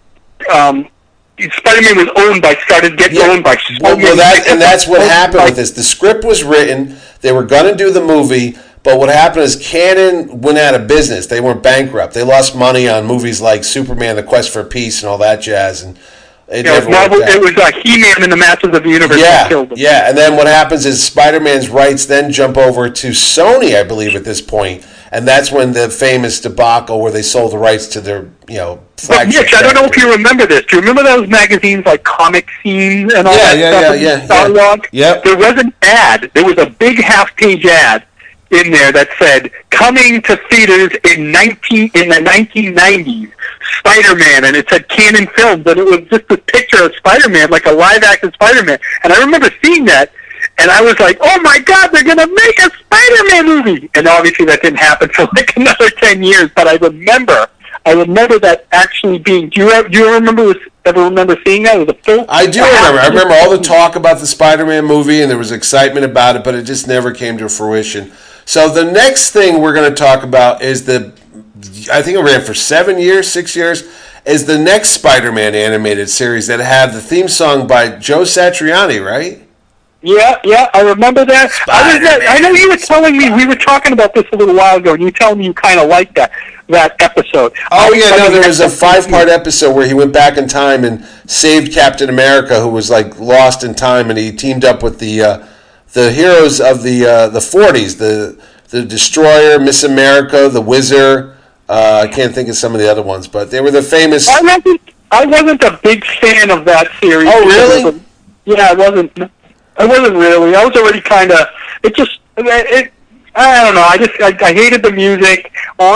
um, Spider-Man was owned by, started getting yeah. owned by so well, many. Well, that, and that's what happened with this. The script was written, they were going to do the movie, but what happened is Canon went out of business. They went bankrupt. They lost money on movies like Superman, The Quest for Peace, and all that jazz. And it, yeah, never Marvel, worked out. It was uh, He-Man and the Masters of the Universe yeah, that killed them. Yeah, and then what happens is Spider-Man's rights then jump over to Sony, I believe, at this point. And that's when the famous debacle where they sold the rights to their, you know, But Mitch, I don't know if you remember this. Do you remember those magazines like Comic Scene and all yeah, that yeah, stuff? Yeah, yeah, Star yeah. Log? Yep. There was an ad. There was a big half-page ad in there that said, coming to theaters in nineteen in the nineteen nineties, Spider-Man, and it said Canon Films, and it was just a picture of Spider-Man, like a live-action Spider-Man. And I remember seeing that, and I was like, oh my God, they're going to make a Spider-Man movie! And obviously that didn't happen for like another ten years, but I remember, I remember that actually being, do you, ever, do you remember, ever remember seeing that? It was a full... I do remember. I remember all the talk about the Spider-Man movie, and there was excitement about it, but it just never came to fruition. So the next thing we're going to talk about is the, I think it ran for seven years, six years, is the next Spider-Man animated series that had the theme song by Joe Satriani, right? Yeah, yeah, I remember that. I, was, I know you were telling me, we were talking about this a little while ago, and you were telling me you kind of liked that that episode. Oh, yeah, no, there was a five five-part episode where he went back in time and saved Captain America, who was, like, lost in time, and he teamed up with the... Uh, the heroes of the uh, the forties, the the Destroyer, Miss America, the Wizard. Uh, I can't think of some of the other ones, but they were the famous. I wasn't, I wasn't a big fan of that series. Oh, really? Yeah, I wasn't. I wasn't really. I was already kind of. It just. It, I don't know. I just. I, I hated the music.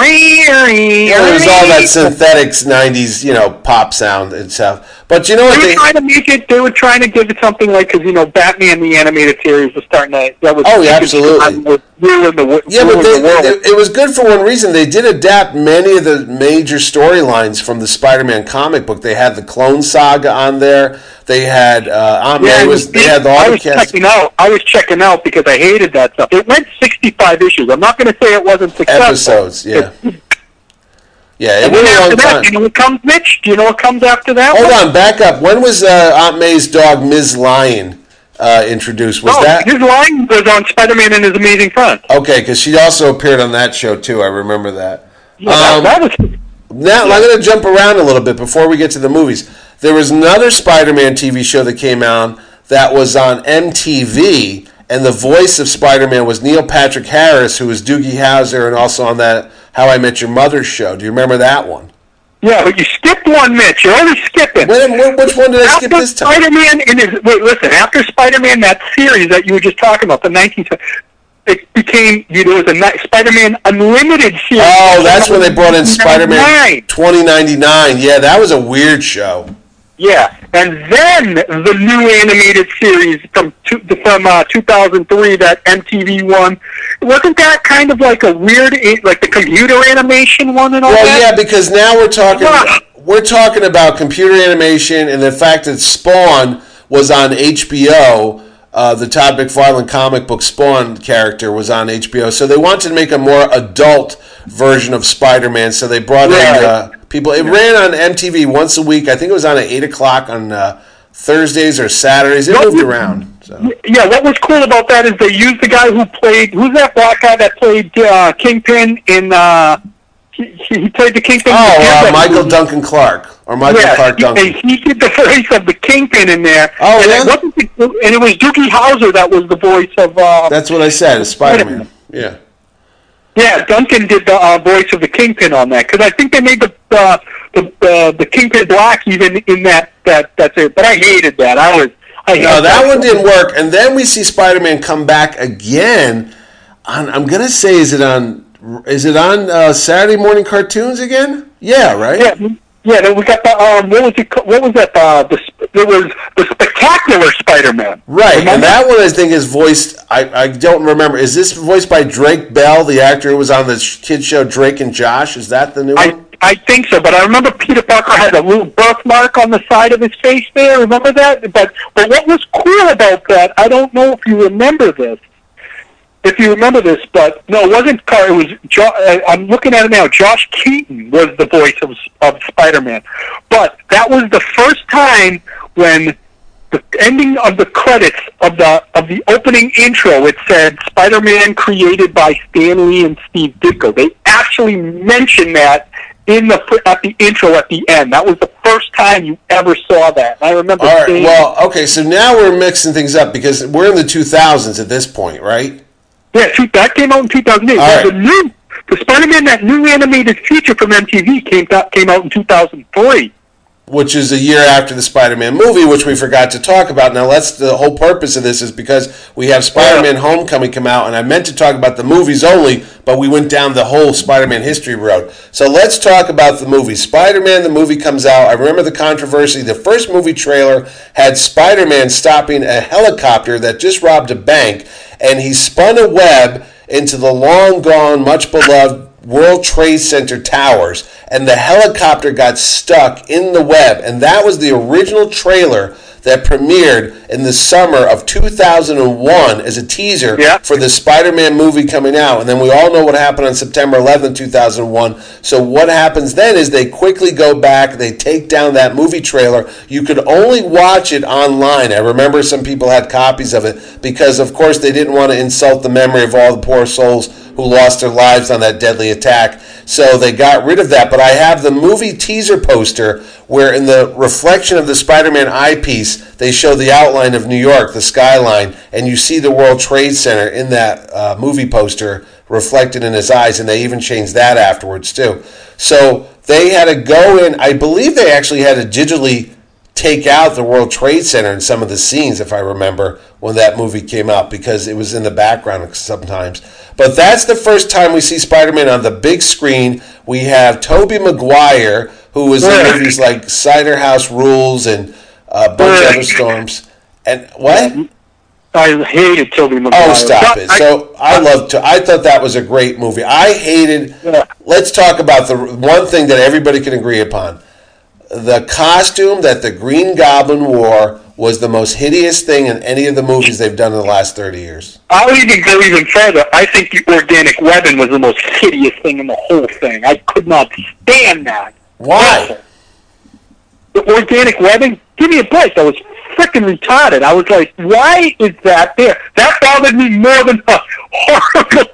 Yeah, it was all that synthetic nineties, you know, pop sound and stuff. But you know what? They were They, trying to make it. They were trying to give it something like, because you know, Batman the animated series was starting to. That was. Oh, yeah, absolutely. Ruling the, yeah, but they, the world. they, it was good for one reason. They did adapt many of the major storylines from the Spider-Man comic book. They had the Clone Saga on there. They had uh, Aunt Yeah, May it was. was, They had the I all the was cast. checking out. I was checking out because I hated that stuff. It went sixty-five issues. I'm not going to say it wasn't successful. Episodes, yeah. Yeah, it And went then a long after that, time. do you know what comes, Mitch? Do you know what comes after that? Hold one? on, back up. When was uh, Aunt May's dog, Miz Lion, uh, introduced? Was no, that his line was on Spider-Man and His Amazing Friends. okay? Because she also appeared on that show too. I remember that. Yeah, Um, that, that was. Now I'm going to jump around a little bit before we get to the movies. There was another Spider-Man T V show that came out that was on M T V, and the voice of Spider-Man was Neil Patrick Harris, who was Doogie Howser, and also on that How I Met Your Mother show. Do you remember that one? Yeah, but you skipped one, Mitch. You're only skipping. Wait, wait, which one did I skip After this time? Spider-Man in his wait, listen. After Spider-Man, that series that you were just talking about, the nineteen, it became you know, it was a ni- Spider-Man Unlimited series. Oh, that's when they brought in Spider-Man ninety-nine. twenty ninety-nine. Yeah, that was a weird show. Yeah, and then the new animated series from two, from uh, two thousand three that M T V won. Wasn't that kind of like a weird, like the computer animation one and all Well, that? yeah, because now we're talking Yeah. we're talking about computer animation and the fact that Spawn was on H B O. Uh, the Todd McFarlane comic book Spawn character was on H B O, so they wanted to make a more adult version of Spider-Man. So they brought Right. in uh, people. It ran on M T V once a week. I think it was on at eight o'clock on uh, Thursdays or Saturdays. It What moved was- around. So. Yeah, what was cool about that is they used the guy who played, who's that black guy that played uh, Kingpin in, uh, he, he played the Kingpin. Oh, uh, Michael movie. Duncan Clark, or Michael yeah, Clark Duncan. And he did the voice of the Kingpin in there. Oh, and yeah? It wasn't the, and it was Doogie Howser that was the voice of... Uh, That's what I said, Spider-Man. Yeah. Yeah, Duncan did the uh, voice of the Kingpin on that, because I think they made the uh, the uh, the Kingpin black even in that, that that's it. But I hated that. I was... I No, that one didn't work. And then we see Spider-Man come back again. On, I'm gonna say, is it on? Is it on uh, Saturday morning cartoons again? Yeah, right. Yeah, yeah. Then we got the um. What was it? ca- What was that? Uh, the sp- it was the Spectacular Spider-Man. Right, Remember? and that one I think is voiced. I, I don't remember. Is this voiced by Drake Bell, the actor who was on the sh- kids show Drake and Josh? Is that the new I one? I think so, but I remember Peter Parker had a little birthmark on the side of his face there. Remember that? But but what was cool about that? I don't know if you remember this. If you remember this, but no, it wasn't Car. It was. Jo- uh, I'm looking at it now. Josh Keaton was the voice of of Spider-Man, but that was the first time when the ending of the credits of the of the opening intro, it said Spider-Man created by Stan Lee and Steve Ditko. They actually mentioned that in the at the intro at the end. That was the first time you ever saw that. And I remember. All right. seeing Well, okay. So now we're mixing things up because we're in the two thousands at this point, right? Yeah, two, that came out in two thousand eight. All Well, right. The new, the Spider-Man, that new animated feature from M T V came out, came out in two thousand three. Which is a year after the Spider-Man movie, which we forgot to talk about. Now, that's the whole purpose of this is because we have Spider-Man Homecoming come out, and I meant to talk about the movies only, but we went down the whole Spider-Man history road. So let's talk about the movie. Spider-Man, the movie comes out. I remember the controversy. The first movie trailer had Spider-Man stopping a helicopter that just robbed a bank, and he spun a web into the long-gone, much-beloved World Trade Center towers, and the helicopter got stuck in the web. And that was the original trailer that premiered in the summer of two thousand one as a teaser Yeah. for the Spider-Man movie coming out. And then we all know what happened on September eleventh, two thousand one. So what happens then is they quickly go back, they take down that movie trailer. You could only watch it online. I remember some people had copies of it because, of course, they didn't want to insult the memory of all the poor souls who lost their lives on that deadly attack. So they got rid of that. But I have the movie teaser poster where in the reflection of the Spider-Man eyepiece, they show the outline of New York, the skyline, and you see the World Trade Center in that uh, movie poster reflected in his eyes, and they even changed that afterwards too. So they had to go in, I believe they actually had to digitally take out the World Trade Center in some of the scenes, if I remember, when that movie came out, because it was in the background sometimes. But that's the first time we see Spider-Man on the big screen. We have Tobey Maguire, who was in movies like Cider House Rules and a bunch of other storms. And what? I hated Tobey Maguire. Oh, stop But it. I- So I loved to. I thought that was a great movie. I hated. Yeah. Let's talk about the one thing that everybody can agree upon. The costume that the Green Goblin wore was the most hideous thing in any of the movies they've done in the last thirty years. I'll even go even further. I think the organic webbing was the most hideous thing in the whole thing. I could not stand that. Why? The organic webbing? Give me a break. That was freaking retarded. I was like, why is that there? That bothered me more than the horrible,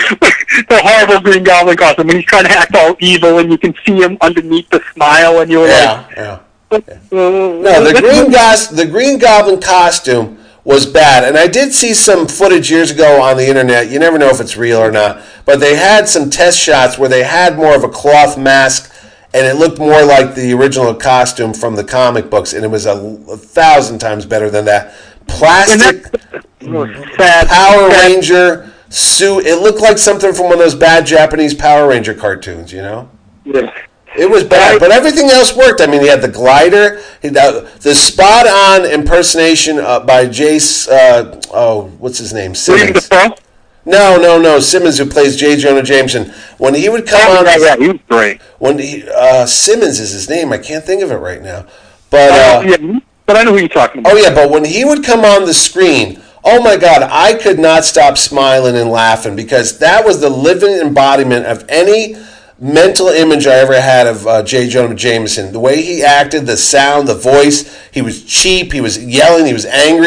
the horrible Green Goblin costume when he's trying to act all evil and you can see him underneath the smile and you're Yeah, like, yeah. uh, No, the Green Gos- the Green Goblin costume was bad, and I did see some footage years ago on the internet. You never know if it's real or not, but they had some test shots where they had more of a cloth mask, and it looked more like the original costume from the comic books, and it was a, a thousand times better than that plastic sad, Power sad. Ranger suit. It looked like something from one of those bad Japanese Power Ranger cartoons, you know? Yeah. It was bad, but everything else worked. I mean, he had the glider, he, the, the spot-on impersonation uh, by Jace, uh, oh, what's his name? William Simmons. Dafoe? No, no, no, Simmons, who plays J. Jonah Jameson. When he would come Oh, on, yeah, yeah, he was great. when he, uh, Simmons is his name. I can't think of it right now. But, Oh, uh, yeah, but I know who you're talking about. oh, yeah, but when he would come on the screen, oh, my God, I could not stop smiling and laughing because that was the living embodiment of any mental image I ever had of uh, J. Jonah Jameson. The way he acted, the sound, the voice, he was cheap, he was yelling, he was angry.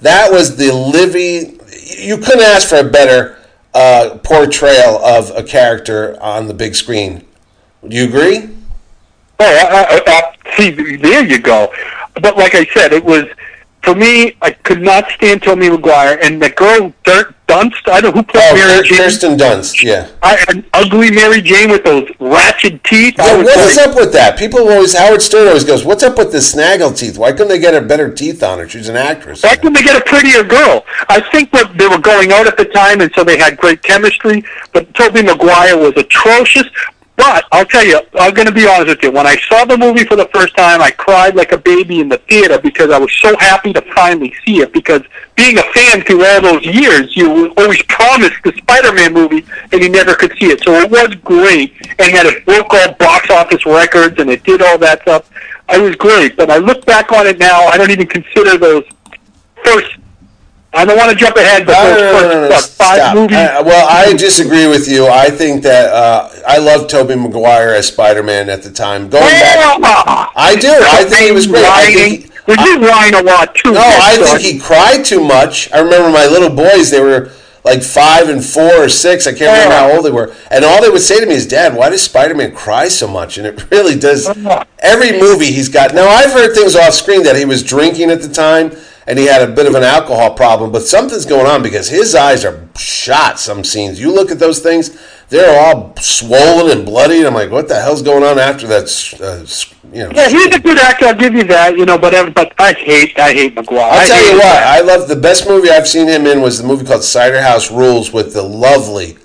that was the living. You couldn't ask for a better uh, portrayal of a character on the big screen. Do you agree? Oh, I, I, I, see, there you go. But like I said, it was, for me, I could not stand Tobey Maguire, and the girl, Dirk Dunst, I don't know who played oh, Mary Jane. Kirsten Dunst, yeah. I, an ugly Mary Jane with those ratchet teeth. Yeah, what is up with that? People always, Howard Stern always goes, what's up with the snaggle teeth? Why couldn't they get her better teeth on her? She's an actress. Why couldn't they get a prettier girl? I think that they were going out at the time, and so they had great chemistry, but Tobey Maguire was atrocious. But I'll tell you, I'm going to be honest with you. When I saw the movie for the first time, I cried like a baby in the theater because I was so happy to finally see it. Because being a fan through all those years, you always promised the Spider-Man movie, and you never could see it. So it was great, and that it broke all box office records, and it did all that stuff. It was great. But I look back on it now, I don't even consider those first. I don't want to jump ahead, but no, those no, no, first no, no, what, five stop. movies. I, well, I disagree with you. I think that uh, I love Tobey Maguire as Spider-Man at the time. Going back, I do. I think he was great. I think he, Well, you whine a lot too. no, I think he cried too much. I remember my little boys; they were like five and four or six. I can't remember how old they were, and all they would say to me is, "Dad, why does Spider-Man cry so much?" And it really does. Every movie he's got. Now, I've heard things off screen that he was drinking at the time, and he had a bit of an alcohol problem, but something's going on because his eyes are shot some scenes. You look at those things, they're all swollen and bloody, and I'm like, what the hell's going on after that? Uh, you know, yeah, he's a good actor, I'll give you that, you know, but, but I hate I hate Maguire. I'll I tell you what, that. I love the best movie I've seen him in was the movie called Cider House Rules with the lovely,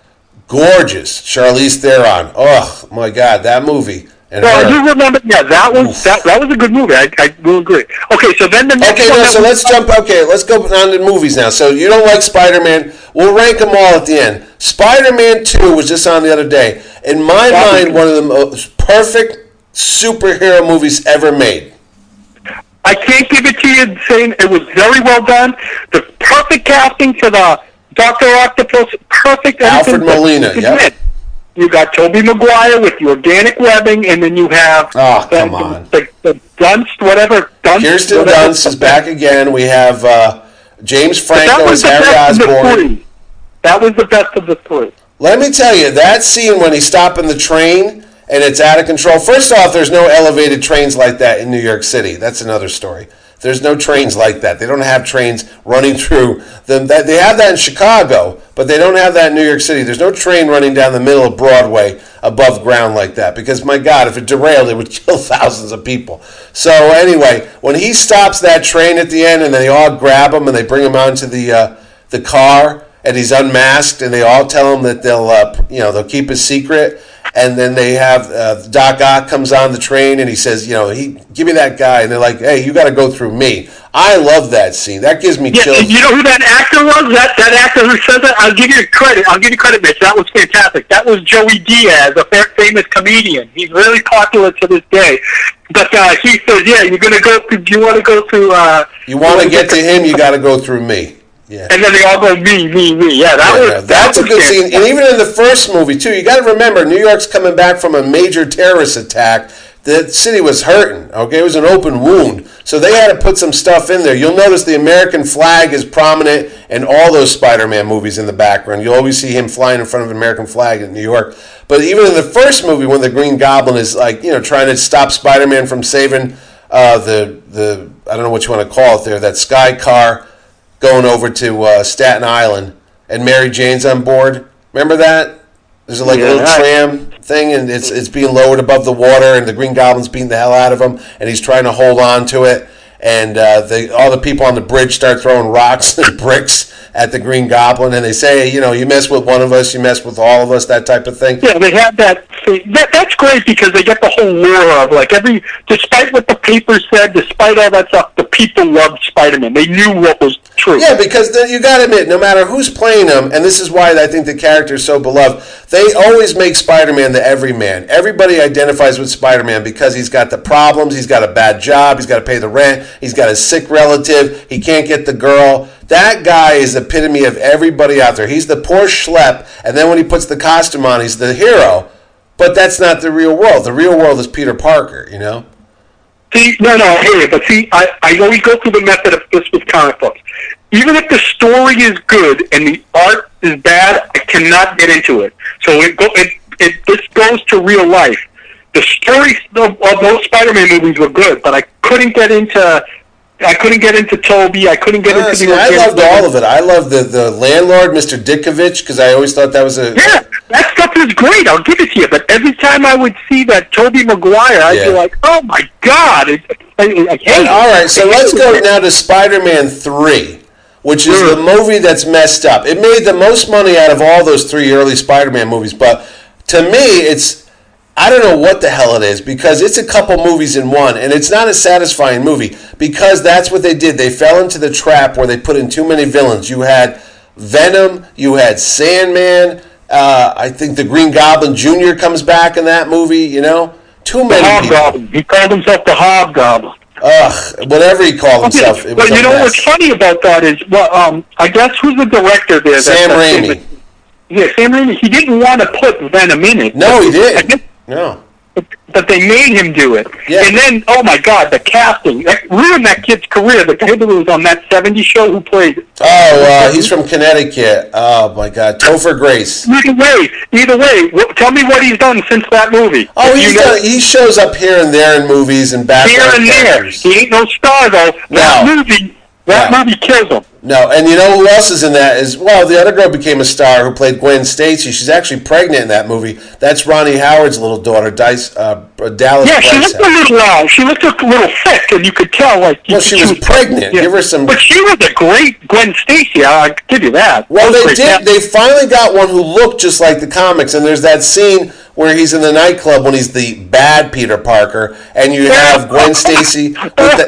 gorgeous Charlize Theron. Oh, my God, that movie. And well, her. I do remember, yeah, that was that, that was a good movie. I, I will agree. Okay, so then the next Okay, one. no, that so we- let's jump. Okay, let's go on to movies now. So you don't like Spider-Man? We'll rank them all at the end. Spider-Man two was just on the other day. In my That mind, one of the most perfect superhero movies ever made. I can't give it to you saying it was very well done. The perfect casting for the Doctor Octopus, perfect. Alfred everything. Molina, But yep. You got Tobey Maguire with the organic webbing, and then you have Oh, the, come on. the, the, the Dunst, whatever. Dunst, Kirsten whatever. Dunst is back again. We have uh, James But that Franco was as the Harry best of the Osborn. three. That was the best of the three. Let me tell you, that scene when he's stopping the train and it's out of control. First off, there's no elevated trains like that in New York City. That's another story. There's no trains like that. They don't have trains running through them. They have that in Chicago, but they don't have that in New York City. There's no train running down the middle of Broadway above ground like that because, my God, if it derailed, it would kill thousands of people. So anyway, when he stops that train at the end and they all grab him and they bring him onto the uh, the car and he's unmasked and they all tell him that they'll uh, you know they'll keep his secret. And then they have uh, Doc Ock comes on the train and he says, you know, he give me that guy. And they're like, hey, you got to go through me. I love that scene. That gives me Yeah, chills. you know who that actor was? That that actor who said that? I'll give you credit. I'll give you credit, Mitch. That was fantastic. That was Joey Diaz, a fa- famous comedian. He's really popular to this day. But uh, he says, yeah, you're going to go through, you want to go through... Uh, You want to get to him, you got to go through me. Yeah. And then they all go, me, me, me. Yeah, that Yeah, was... no, that that's a was good fantastic. scene. And even in the first movie, too, you got to remember, New York's coming back from a major terrorist attack. The city was hurting, okay? It was an open wound. So they had to put some stuff in there. You'll notice the American flag is prominent in all those Spider-Man movies in the background. You'll always see him flying in front of an American flag in New York. But even in the first movie, when the Green Goblin is, like, you know, trying to stop Spider-Man from saving uh, the, the, I don't know what you want to call it there, that sky car going over to uh, Staten Island, and Mary Jane's on board. Remember that? There's like Yeah, a little I- tram thing, and it's it's being lowered above the water, and the Green Goblin's beating the hell out of him, and he's trying to hold on to it. And uh, they, all the people on the bridge start throwing rocks and bricks at the Green Goblin, and they say, you know, you mess with one of us, you mess with all of us, that type of thing. Yeah, they had that, that. That's great because they get the whole lore of, like, every... Despite what the papers said, despite all that stuff, the people loved Spider-Man. They knew what was true. Yeah, because the, you got to admit, no matter who's playing him, and this is why I think the character is so beloved, they always make Spider-Man the everyman. Everybody identifies with Spider-Man because he's got the problems, he's got a bad job, he's got to pay the rent, he's got a sick relative, he can't get the girl. That guy is the epitome of everybody out there. He's the poor schlep, and then when he puts the costume on, he's the hero. But that's not the real world. The real world is Peter Parker, you know? See, no, no, I hear you. But see, I, I always go through the method of this with comic books. Even if the story is good and the art is bad, I cannot get into it. So it go, it, it this goes to real life. The stories of, of those Spider-Man movies were good, but I couldn't get into. I couldn't get into Toby. I couldn't get Honestly, into the. I loved all of it. I loved the, the landlord, Mister Ditkovich, because I always thought that was a. Yeah, that stuff is great. I'll give it to you. But every time I would see that Tobey Maguire, I'd Yeah. be like, "Oh my God!" It, I, I hate And, it. all right, so I hate let's go it. now to Spider-Man three, which is Sure. the movie that's messed up. It made the most money out of all those three early Spider-Man movies, but to me, it's. I don't know what the hell it is because it's a couple movies in one, and it's not a satisfying movie because that's what they did. They fell into the trap where they put in too many villains. You had Venom, you had Sandman. Uh, I think the Green Goblin Junior comes back in that movie. You know, too The many people. Hobgoblin. He called himself the Hobgoblin. Ugh, whatever he called himself. It was But you a know mess. what's funny about that is, well, um, I guess who's the director there? that- Sam that- Raimi. Yeah, Sam Raimi. He didn't want to put Venom in it. No, he I didn't. guess, No. but they made him do it. Yeah. And then, oh my God, the casting that ruined that kid's career. The kid who was on that seventies show who played. Oh, uh, he's from Connecticut. Oh my God, Topher Grace. Either way, either way, wh- tell me what he's done since that movie. Oh, If he's you know, done, he shows up here and there in movies and back here and there. He ain't no star though. That No. movie, that No. movie kills him. No, and you know who else is in that? Is well, the other girl became a star who played Gwen Stacy. She's actually pregnant in that movie. That's Ronnie Howard's little daughter, Dice uh, Dallas. Yeah, she Bryce looked a little, uh, she looked a little thick, and you could tell, like, you Well, she was pregnant. Give her some- But she was a great Gwen Stacy. I'll give you that. Well, That was they great. did. That- They finally got one who looked just like the comics. And there's that scene where he's in the nightclub when he's the bad Peter Parker, and you have Gwen Stacy with the.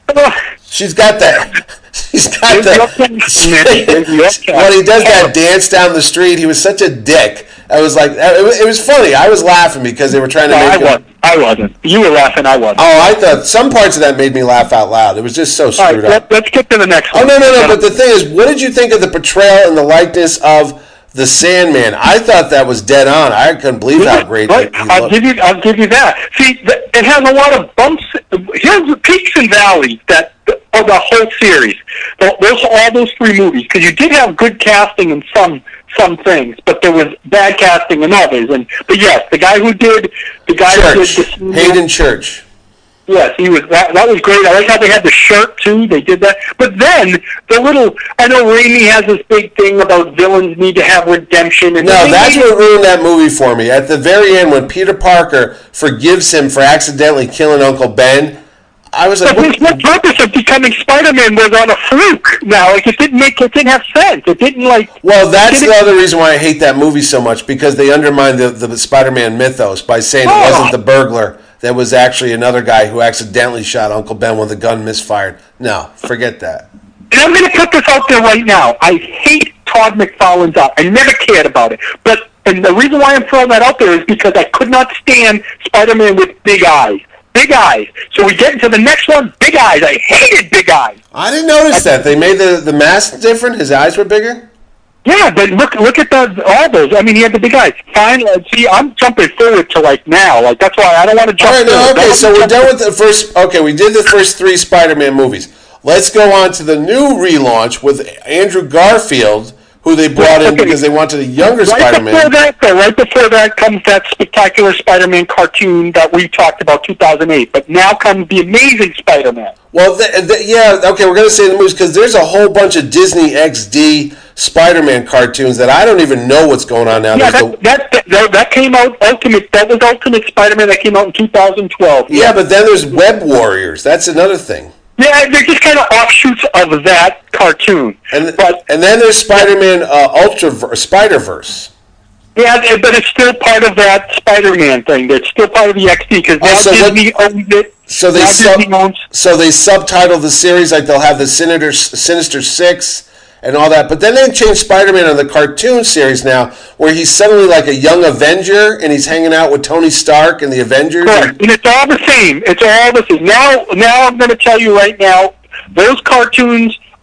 She's got that. She's got Is the. your cat- is your cat- When he does that dance down the street, he was such a dick. I was like, it was, it was funny. I was laughing because they were trying to No, I make him. wasn't. I wasn't. You were laughing. I wasn't. Oh, I thought some parts of that made me laugh out loud. It was just so All screwed right, up. let, let's get to the next Oh one. no, no, no! But the thing is, what did you think of the portrayal and the likeness of the Sandman? I thought that was dead on. I couldn't believe how great Right. he I'll looked. give you. I'll give you that. See, th- it has a lot of bumps. Here's the peaks and valleys that of the whole series. Th- Those all those three movies, because you did have good casting in some some things, but there was bad casting in others. And but yes, the guy who did the guy Church, who did the, Hayden Church. Yes, he was. That, that was great. I like how they had the shirt too. They did that. But then the little. I know Raimi has this big thing about villains need to have redemption. And No, they that's made- what ruined that movie for me. At the very end, when Peter Parker forgives him for accidentally killing Uncle Ben, I was like, But what? his whole purpose of becoming Spider-Man was on a fluke. Now, like it didn't make. It didn't have sense. It didn't like. Well, that's didn't- the other reason why I hate that movie so much, because they undermine the, the Spider-Man mythos by saying it Oh. wasn't the burglar. That was actually another guy who accidentally shot Uncle Ben when the gun misfired. No, forget that. And I'm going to put this out there right now. I hate Todd McFarlane's art. I never cared about it. But and the reason why I'm throwing that out there is because I could not stand Spider-Man with big eyes. Big eyes. So we get into the next one, big eyes. I hated big eyes. I didn't notice that. They made the, the mask different? His eyes were bigger? Yeah, but look look at the all those. I mean, he had the big eyes. Fine. Uh, see, I'm jumping forward to like now. Like that's why I don't want to jump. All right, no, forward. okay, Don't so we're jump done with the first. Okay, we did the first three Spider-Man movies. Let's go on to the new relaunch with Andrew Garfield, who they brought in Okay. because they wanted a younger Right Spider-Man. before that, though, right before that comes that spectacular Spider-Man cartoon that we talked about, two thousand eight. But now comes the Amazing Spider-Man. Well, th- th- yeah, okay, we're going to say the movies because there's a whole bunch of Disney X D Spider-Man cartoons that I don't even know what's going on now. Yeah, There's that, the- that, that that came out Ultimate. That was Ultimate Spider-Man that came out in two thousand twelve. yeah, but then there's Web Warriors. That's another thing. Yeah, they're just kind of offshoots of that cartoon. And but and then there's Spider-Man uh, Ultra Spider-Verse. yeah, but it's still part of that Spider-Man thing. It's still part of the X D because now Oh, so what- Disney owns it. So they now sub- Disney owns. so they subtitle the series like they'll have the Sinister Sinister Six and all that. But then they changed Spider-Man on the cartoon series now, where he's suddenly like a young Avenger and he's hanging out with Tony Stark and the Avengers. Correct. And it's all the same. It's all the same. Now, now I'm going to tell you right now, those cartoons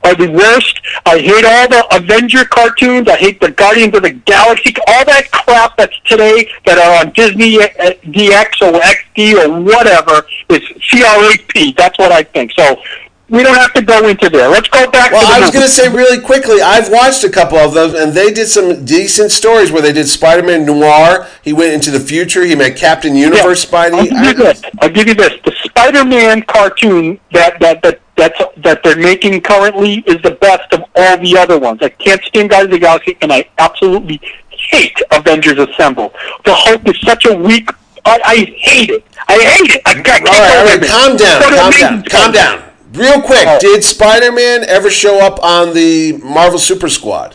are the worst. I hate all the Avenger cartoons. I hate the Guardians of the Galaxy. All that crap that's today that are on Disney D X or X D or whatever is C R eight P. That's what I think. So we don't have to go into there. Let's go back well, to the I was movie. going to say really quickly, I've watched a couple of those, and they did some decent stories where they did Spider-Man Noir. He went into the future. He met Captain Universe yeah. Spidey. I'll give you this. I'll give you this. The Spider-Man cartoon that, that, that, that's, that they're making currently is the best of all the other ones. I can't stand Guardians of the Galaxy, and I absolutely hate Avengers Assemble. The Hulk is such a weak... I, I hate it. I hate it. I, I can't all right, all right. it. Calm down. So Calm down. Calm down. Real quick, oh. did Spider-Man ever show up on the Marvel Super Squad?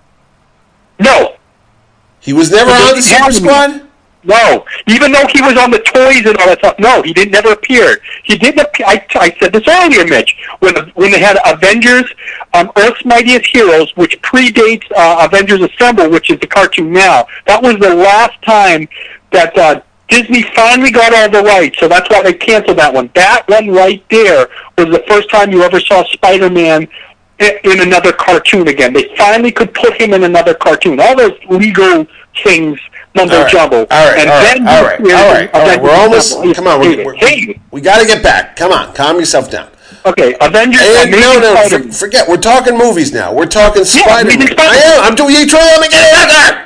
No. He was never on the Super Squad? No. Even though he was on the toys and all that stuff, no, he didn't never appear. He didn't appear. I, I said this earlier, Mitch, when, the, when they had Avengers, um, Earth's Mightiest Heroes, which predates uh, Avengers Assemble, which is the cartoon now. That was the last time that... Uh, Disney finally got all the rights, so that's why they canceled that one. That one right there was the first time you ever saw Spider-Man in another cartoon again. They finally could put him in another cartoon. All those legal things, mumbo all right, jumbo. All right, and all right, then all right, all right, all right. We're almost. Come on, we we, we got to get back. Come on, calm yourself down. Okay, Avengers. And, no, no, for, forget. We're talking movies now. We're talking Spider-Man. Yeah, Spider-Man. I am. I'm doing. You trying to let me get it out there?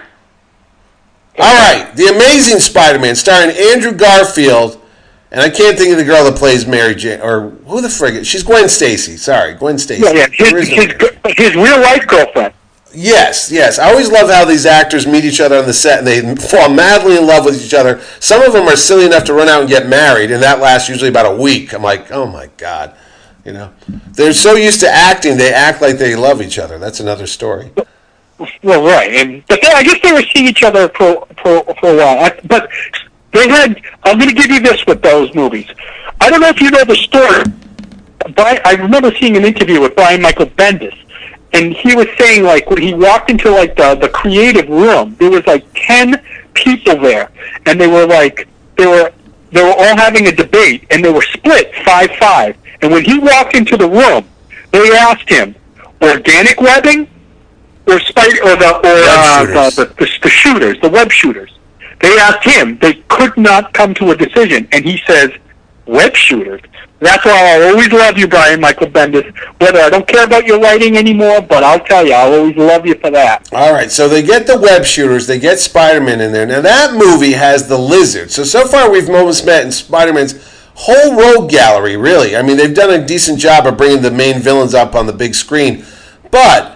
All right, The Amazing Spider-Man, starring Andrew Garfield, and I can't think of the girl that plays Mary Jane, or who the frig? She's Gwen Stacy. Sorry, Gwen Stacy. Yeah, yeah. His, his, his real-life girlfriend. Yes, yes. I always love how these actors meet each other on the set, and they fall madly in love with each other. Some of them are silly enough to run out and get married, and that lasts usually about a week. I'm like, oh, my God. You know, they're so used to acting, they act like they love each other. That's another story. Well, right, and but they, I guess they were seeing each other for for, for a while. I, but they had. I'm going to give you this with those movies. I don't know if you know the story, but I remember seeing an interview with Brian Michael Bendis, and he was saying like when he walked into like the the creative room, there was like ten people there, and they were like they were they were all having a debate, and they were split five five. And when he walked into the room, they asked him organic webbing. Or spider, or the or uh, the, the, the the shooters, the web shooters. They asked him. They could not come to a decision, and he says, "Web shooters." That's why I always love you, Brian Michael Bendis. Whether I don't care about your writing anymore, but I'll tell you, I'll always love you for that. All right, so they get the web shooters, they get Spider-Man in there. Now that movie has the Lizard. So so far we've almost met in Spider-Man's whole rogue gallery. Really, I mean they've done a decent job of bringing the main villains up on the big screen, but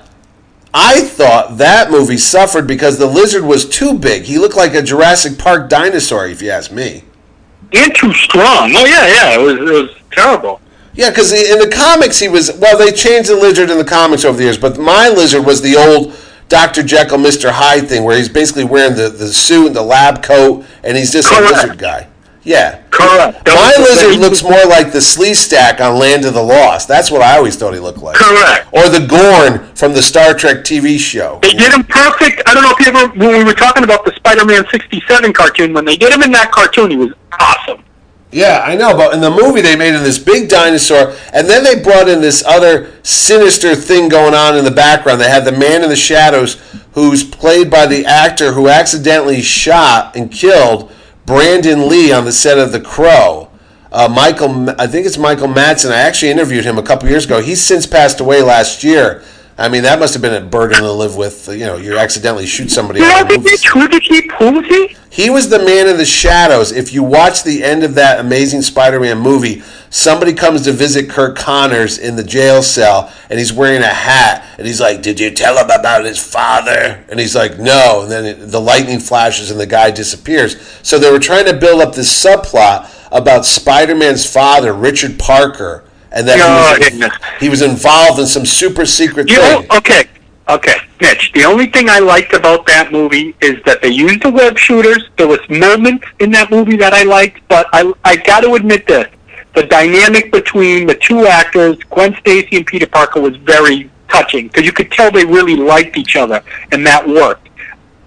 I thought that movie suffered because the Lizard was too big. He looked like a Jurassic Park dinosaur, if you ask me. And too strong. Oh, yeah, yeah. It was it was terrible. Yeah, because in the comics he was... Well, they changed the Lizard in the comics over the years, but my Lizard was the old Doctor Jekyll, Mister Hyde thing, where he's basically wearing the, the suit and the lab coat, and he's just Correct. a lizard guy. Yeah. Correct. My Lizard looks more like the Sleestack on Land of the Lost. That's what I always thought he looked like. Correct. Or the Gorn from the Star Trek T V show. They did him perfect. I don't know if you ever, when we were talking about the Spider-Man sixty-seven cartoon, when they did him in that cartoon, he was awesome. Yeah, I know, but in the movie they made him this big dinosaur, and then they brought in this other sinister thing going on in the background. They had the Man in the Shadows, who's played by the actor who accidentally shot and killed Brandon Lee on the set of The Crow. Uh, Michael, I think it's Michael Madsen. I actually interviewed him a couple years ago. He's since passed away last year. I mean, that must have been a burden to live with. You know, you accidentally shoot somebody. Yeah, did he? Who did he? Who was he? He was the Man in the Shadows. If you watch the end of that Amazing Spider-Man movie, somebody comes to visit Kirk Connors in the jail cell, and he's wearing a hat, and he's like, "Did you tell him about his father?" And he's like, "No." And then it, the lightning flashes, and the guy disappears. So they were trying to build up this subplot about Spider-Man's father, Richard Parker, and that oh, he, was, he was involved in some super secret you thing. Know, okay, okay, Mitch. The only thing I liked about that movie is that they used the web shooters. There was moments in that movie that I liked, but I I got to admit this: the dynamic between the two actors, Gwen Stacy and Peter Parker, was very touching because you could tell they really liked each other, and that worked.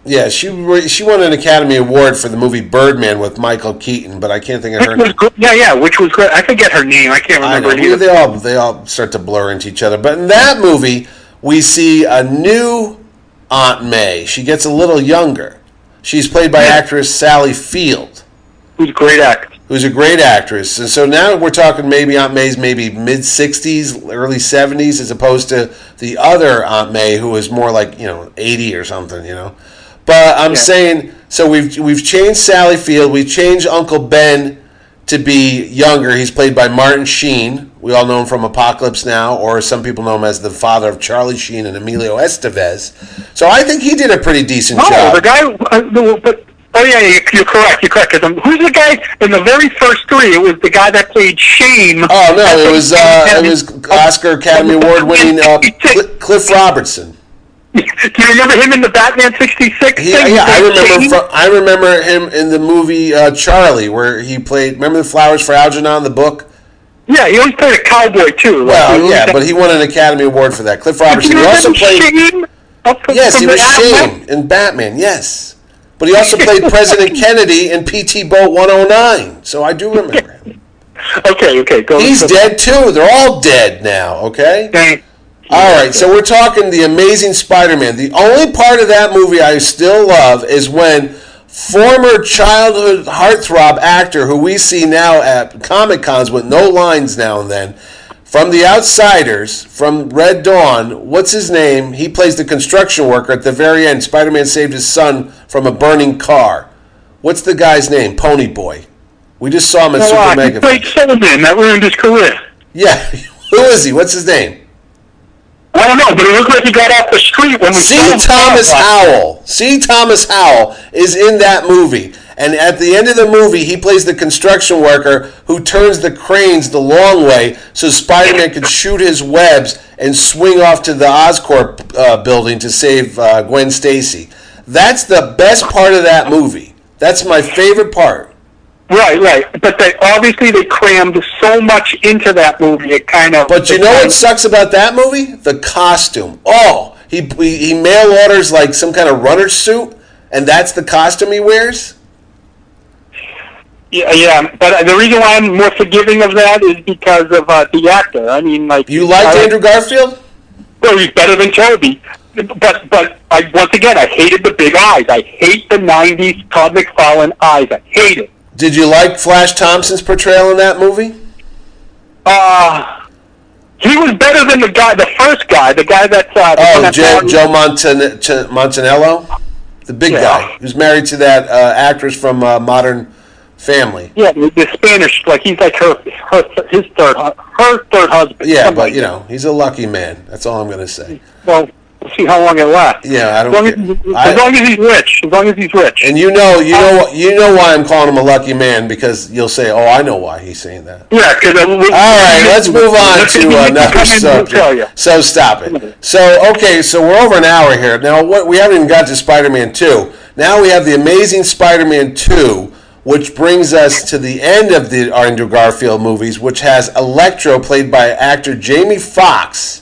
Yeah, she she won an Academy Award for the movie Birdman with Michael Keaton, but I can't think of Which her was name. good. Yeah, yeah, which was good. I forget her name. I can't I remember know. it either. They all they all start to blur into each other. But in that movie, we see a new Aunt May. She gets a little younger. She's played by Yeah. actress Sally Field, Who's a great actor. who's a great actress. And so now we're talking maybe Aunt May's maybe mid-sixties, early seventies, as opposed to the other Aunt May, who is more like, you know, eighty or something, you know. But I'm Yeah. saying, so we've we've changed Sally Field. We've changed Uncle Ben to be younger. He's played by Martin Sheen. We all know him from Apocalypse Now, or some people know him as the father of Charlie Sheen and Emilio Estevez. So I think he did a pretty decent Oh, job. the guy. Uh, the, but oh yeah, yeah, you're correct. You're correct. 'Cause, um, who's the guy in the very first three? It was the guy that played Shane. Oh no, it was uh, it was Oscar Academy Award winning uh, Cl- Cliff Robertson. Do you remember him in the Batman sixty-six He, thing? yeah, I Shane? remember. From, I remember him in the movie uh, Charlie, where he played. Remember the Flowers for Algernon, the book. Yeah, he always played a cowboy too. like, Well, he yeah, always- but he won an Academy Award for that. Cliff Do Robertson. you He also remember played. Shane? Up from- Yes, from he the was Adam- Shane in Batman. Yes, but he also played President Kennedy in P T Boat one oh nine. So I do remember him. Okay, okay, go. He's go- dead too. They're all dead now. Okay. Thank- All right, so we're talking The Amazing Spider-Man. The only part of that movie I still love is when former childhood heartthrob actor, who we see now at Comic-Cons with no lines now and then, from The Outsiders, from Red Dawn, what's his name? He plays the construction worker at the very end. Spider-Man saved his son from a burning car. What's the guy's name? Pony Boy. We just saw him at Oh, Super wow, he Mega. played Solomon. That ruined his career. Yeah, who is he? What's his name? I don't know, but it looked like he got off the street when we C. saw him. Thomas Howell. C. Thomas Howell is in that movie. And at the end of the movie, he plays the construction worker who turns the cranes the long way so Spider-Man could shoot his webs and swing off to the Oscorp uh, building to save uh, Gwen Stacy. That's the best part of that movie. That's my favorite part. Right, right. But they obviously they crammed so much into that movie. It kind of. But you know what sucks about that movie? The costume. Oh, he he, he mail orders like some kind of runner suit, and that's the costume he wears? Yeah, yeah. But the reason why I'm more forgiving of that is because of uh, the actor. I mean, like You liked I, Andrew Garfield? Well, he's better than Toby. But but I once again I hated the big eyes. I hate the nineties Todd McFarlane eyes. I hate it. Did you like Flash Thompson's portrayal in that movie? Uh he was better than the guy, the first guy, the guy that's uh, the one Oh, that Joe, found- Joe Montan- Ch- Montanello? The big Yeah. guy who's married to that uh, actress from uh, Modern Family. Yeah, the, the Spanish, like he's like her, her, his third, hu- her third husband. Yeah, something but, like you that. know, he's a lucky man. That's all I'm going to say. Well, we'll see how long it lasts. Yeah, I don't as long care. As, as I- long as he's rich. As long as he's rich. And you know, you know, you know why I'm calling him a lucky man, because you'll say, "Oh, I know why he's saying that." yeah, because All right, let's move on to another subject. So stop it. So okay, so we're over an hour here. Now, what we haven't even got to Spider-Man two. Now we have the Amazing Spider-Man two, which brings us to the end of the Andrew Garfield movies, which has Electro played by actor Jamie Foxx.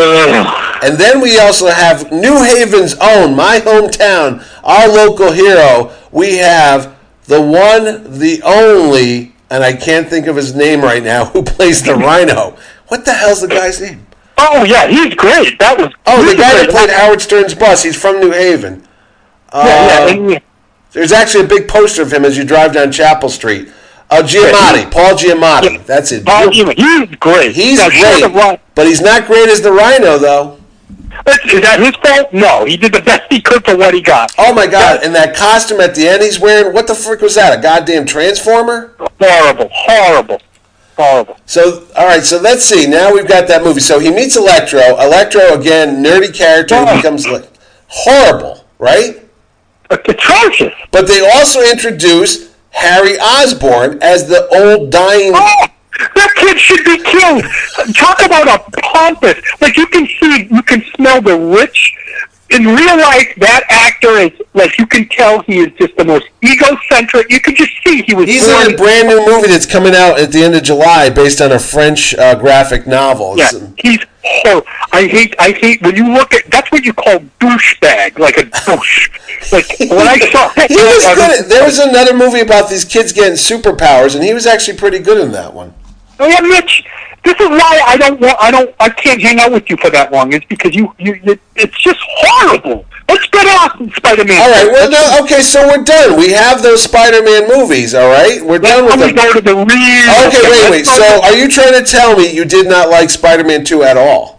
And then we also have New Haven's own, my hometown, our local hero. We have the one, the only, and I can't think of his name right now, who plays the Rhino. What the hell's the guy's name? Oh yeah, he's great. That was Oh, the really guy that great. played Howard Stern's boss. He's from New Haven. Yeah, yeah, Uh, and, yeah. There's actually a big poster of him as you drive down Chapel Street. Uh, Giamatti, Paul Giamatti. That's it. Paul Newman, he's great. He's Now, short of great, Ron- but he's not great as the Rhino, though. Is that his fault? No, he did the best he could for what he got. Oh my God! And that costume at the end he's wearing, what the frick was that? A goddamn transformer? Horrible, horrible, horrible. So, all right. So let's see. Now we've got that movie. So he meets Electro. Electro again, nerdy character, who Oh. becomes like horrible, right? Atrocious. But they also introduce Harry Osborn as the old dying. Oh, that kid should be killed. Talk about a pompous. Like you can see, you can smell the rich. In real life, that actor is like you can tell he is just the most egocentric. You can just see he was. He's born, in a brand new movie that's coming out at the end of July, based on a French uh, graphic novel. Yeah, It's- he's hor- I hate. I hate when you look at. That's what you call douchebag, like a douche. Like when I saw. He was good. At, there was another movie about these kids getting superpowers, and he was actually pretty good in that one. Oh yeah, Mitch. This is why I don't want. I don't. I can't hang out with you for that long. It's because you. You. you it's just horrible. Let's get off Spider-Man. All right. Well, no. Okay. So we're done. We have those Spider-Man movies. All right. We're done with them. Go to the real. Okay. Wait. Wait. So, are you trying to tell me you did not like Spider-Man two at all?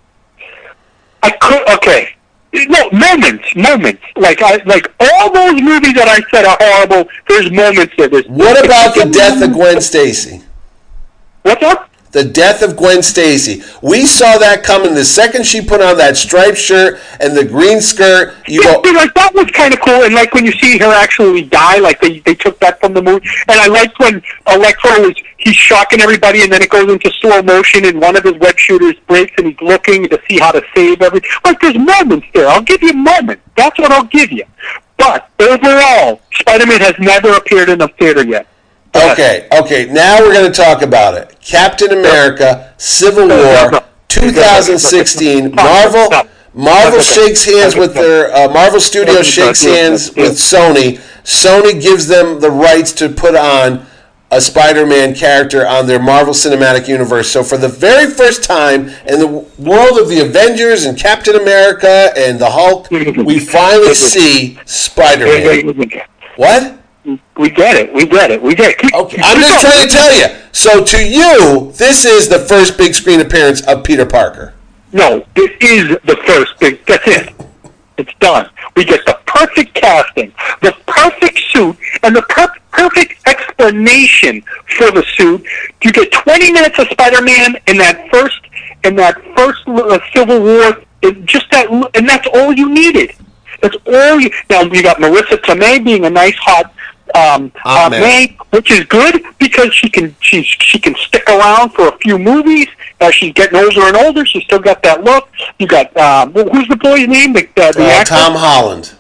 I could. Okay. No, moments, moments. Like I, like all those movies that I said are horrible. There's moments that there's. What about the death of Gwen Stacy? What's up? The death of Gwen Stacy. We saw that coming the second she put on that striped shirt and the green skirt. You yeah, go, like that was kind of cool, and like when you see her actually die, like they they took that from the movie. And I liked when Electro was he's shocking everybody, and then it goes into slow motion, and one of his web shooters breaks, and he's looking to see how to save everything. Like there's moments there. I'll give you moments. That's what I'll give you. But overall, Spider-Man has never appeared in a theater yet. Okay, okay. Now we're going to talk about it. Captain America, Civil War, twenty sixteen. Marvel, Marvel shakes hands with their uh, Marvel Studios shakes hands with Sony. Sony gives them the rights to put on a Spider-Man character on their Marvel Cinematic Universe. So for the very first time in the world of the Avengers and Captain America and the Hulk, we finally see Spider-Man. What? We get it. We get it. We get it. Keep, okay, I'm just trying to tell you. So to you, this is the first big screen appearance of Peter Parker. No, this is the first big. That's it. It's done. We get the perfect casting, the perfect suit, and the per- perfect explanation for the suit. You get twenty minutes of Spider-Man in that first in that first uh, Civil War. It, just that, and that's all you needed. That's all you. Now you got Marissa Tomei being a nice hot. Um, uh, May, which is good because she can she she can stick around for a few movies. As she's getting older and older, she's still got that look. You got um, who's the boy's name? The, uh, the uh, actor? Tom Holland.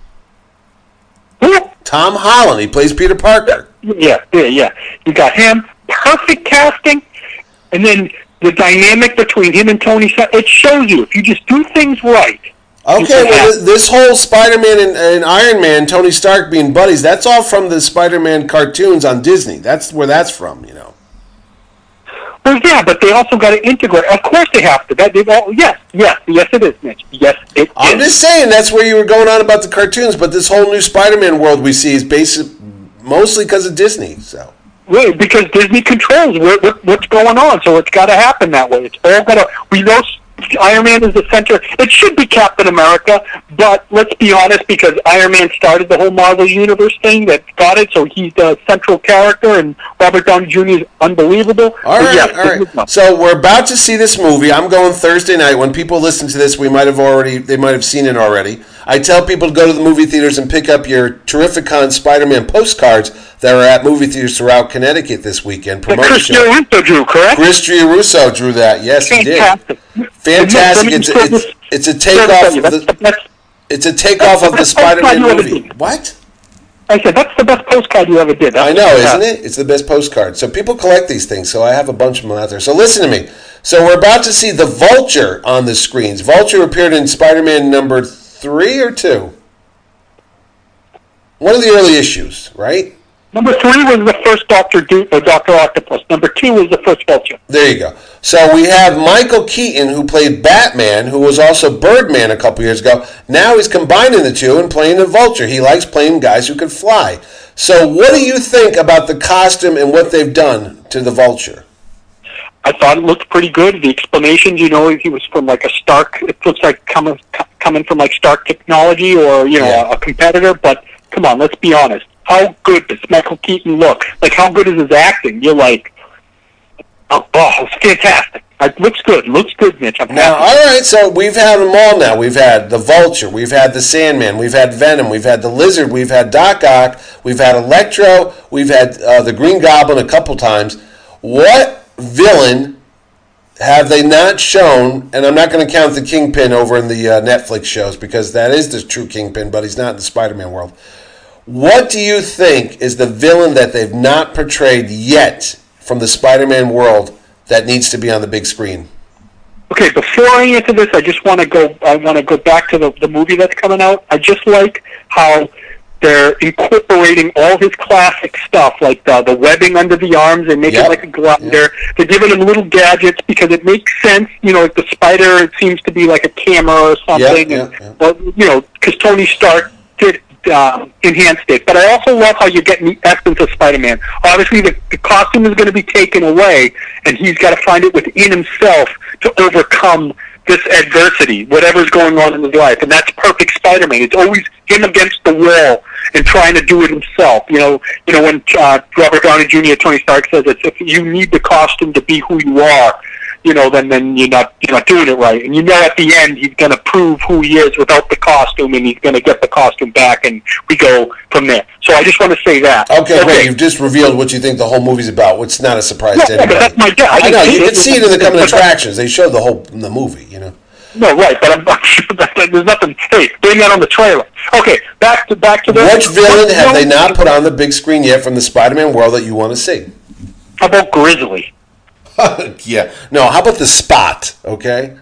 Who? Tom Holland. He plays Peter Parker. Yeah, yeah, yeah. You got him. Perfect casting, and then the dynamic between him and Tony. It shows you if you just do things right. Okay, well, this whole Spider-Man and, and Iron Man, Tony Stark being buddies, that's all from the Spider-Man cartoons on Disney. That's where that's from, you know. Well, yeah, but they also got to integrate. Of course they have to. That they've all, yes, yes, yes it is, Mitch. Yes, it I'm is. just saying that's where you were going on about the cartoons, but this whole new Spider-Man world we see is based mostly because of Disney, so. Right, because Disney controls what, what, what's going on, so it's got to happen that way. It's all got to. We know Iron Man is the center. It should be Captain America, but let's be honest, because Iron Man started the whole Marvel Universe thing that got it, so he's the central character, and Robert Downey Junior is unbelievable. All right, yes, all right. So we're about to see this movie. I'm going Thursday night. When people listen to this, we might have already, they might have seen it already. I tell people to go to the movie theaters and pick up your Terrificon Spider-Man postcards that are at movie theaters throughout Connecticut this weekend. Promote Chris Giarrusso drew, correct? Chris Giarrusso drew that. Yes, Fantastic. he did. Fantastic. It's, it's, it's a takeoff of the, it's a takeoff of the Spider-Man movie. What? I said, that's the best postcard you ever did. That's I know, isn't it? It's the best postcard. So people collect these things, so I have a bunch of them out there. So listen to me. So we're about to see the Vulture on the screens. Vulture appeared in Spider-Man number three or two? One of the early issues, right? Number three was the first Doctor Do- or Doctor Octopus. Number two was the first Vulture. There you go. So we have Michael Keaton, who played Batman, who was also Birdman a couple years ago. Now he's combining the two and playing the Vulture. He likes playing guys who can fly. So what do you think about the costume and what they've done to the Vulture? I thought it looked pretty good. The explanations, you know, he was from like a Stark. It looks like coming coming from like Stark Technology or, you know, yeah. a, a competitor. But come on, let's be honest. How good does Michael Keaton look? Like, how good is his acting? You're like, oh, oh it's fantastic. It looks good. It looks good, Mitch. I'm now, happy. all right, so we've had them all now. We've had the Vulture. We've had the Sandman. We've had Venom. We've had the Lizard. We've had Doc Ock. We've had Electro. We've had uh, the Green Goblin a couple times. What villain have they not shown? And I'm not going to count the Kingpin over in the uh, Netflix shows because that is the true Kingpin, but he's not in the Spider-Man world. What do you think is the villain that they've not portrayed yet from the Spider-Man world that needs to be on the big screen? okay, before I answer this, I just want to go. I want to go back to the the movie that's coming out. I just like how they're incorporating all his classic stuff, like the, the webbing under the arms, and make Yep. it like a glider. Yep. They're giving him little gadgets because it makes sense. You know, like the spider, it seems to be like a camera or something. Yep, and, yep, yep. Well, you know, because Tony Stark did uh, enhanced it. But I also love how you're getting the essence of Spider-Man. Obviously, the, the costume is going to be taken away, and he's got to find it within himself to overcome this adversity, whatever's going on in his life, and that's perfect Spider-Man. It's always him against the wall and trying to do it himself. You know, you know when uh, Robert Downey Junior, Tony Stark says that if you need the costume to be who you are, you know, then then you're not you're not doing it right. And you know, at the end, he's going to prove who he is without the costume, and he's going to get the costume back, and we go from there. So I just want to say that. Okay, great. You've just revealed what you think the whole movie's about, which is not a surprise Yeah, to yeah, anybody. but that's my guess. I I didn't know, see you it. can see it in the coming attractions. They showed the whole in the movie, you know. No, right, but I'm not sure that there's nothing. Hey, bring that on the trailer. Okay, back to back to the. Which villain have they no, not put on the big screen yet from the Spider-Man world that you want to see? How about Grizzly? Yeah. No, how about the Spot, okay?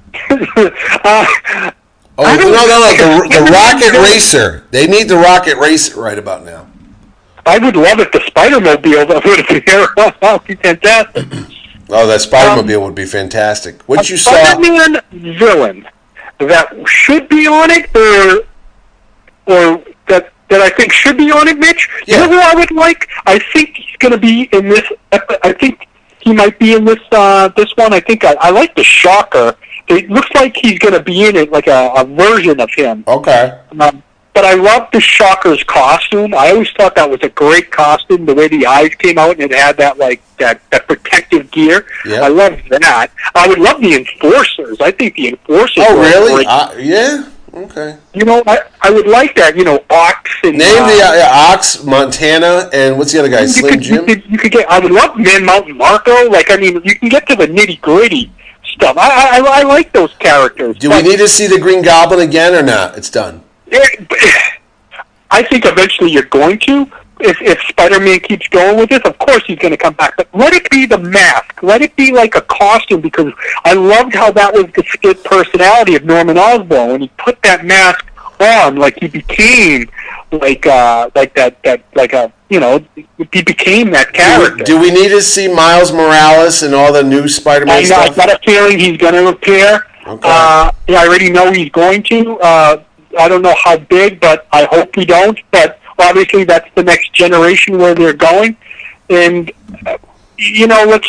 uh, Oh, I no, don't- no, no, the, the Rocket I- Racer. They need the Rocket Racer right about now. I would love if the Spider-Mobile that would have been here. That would be fantastic. Oh, that Spider-Mobile would be fantastic. Which you A saw... Spider-Man villain that should be on it, or or that that I think should be on it, Mitch. Yeah. You know who I would like? I think he's going to be in this. I think he might be in this uh, this one. I think I, I like the Shocker. It looks like he's going to be in it, like a, a version of him. Okay. Um, but I love the Shocker's costume. I always thought that was a great costume. The way the eyes came out and it had that like that, that protective gear. Yeah. I love that. I would love the Enforcers. I think the Enforcers. Oh, were really? great. Uh, yeah? Okay. You know, I, I would like that. You know, Ox and Name uh, the uh, Ox, Montana, and what's the other guy? you Slim could, you Jim? could you could get. I would love Man Mountain Marco. Like I mean, you can get to the nitty gritty stuff. I, I I like those characters. Do we but- need to see the Green Goblin again or not? It's done. I think eventually you're going to. If, if Spider-Man keeps going with this, of course he's going to come back. But let it be the mask. Let it be like a costume, because I loved how that was the split personality of Norman Osborn. When he put that mask on, like he became like uh, like that, that like a you know he became that character. Do we need to see Miles Morales and all the new I, Spider-Man know, I stuff? got a feeling he's going to appear. Okay. Uh, yeah, I already know he's going to. Uh, I don't know how big, but I hope we don't. But obviously, that's the next generation where they're going. And uh, you know, let's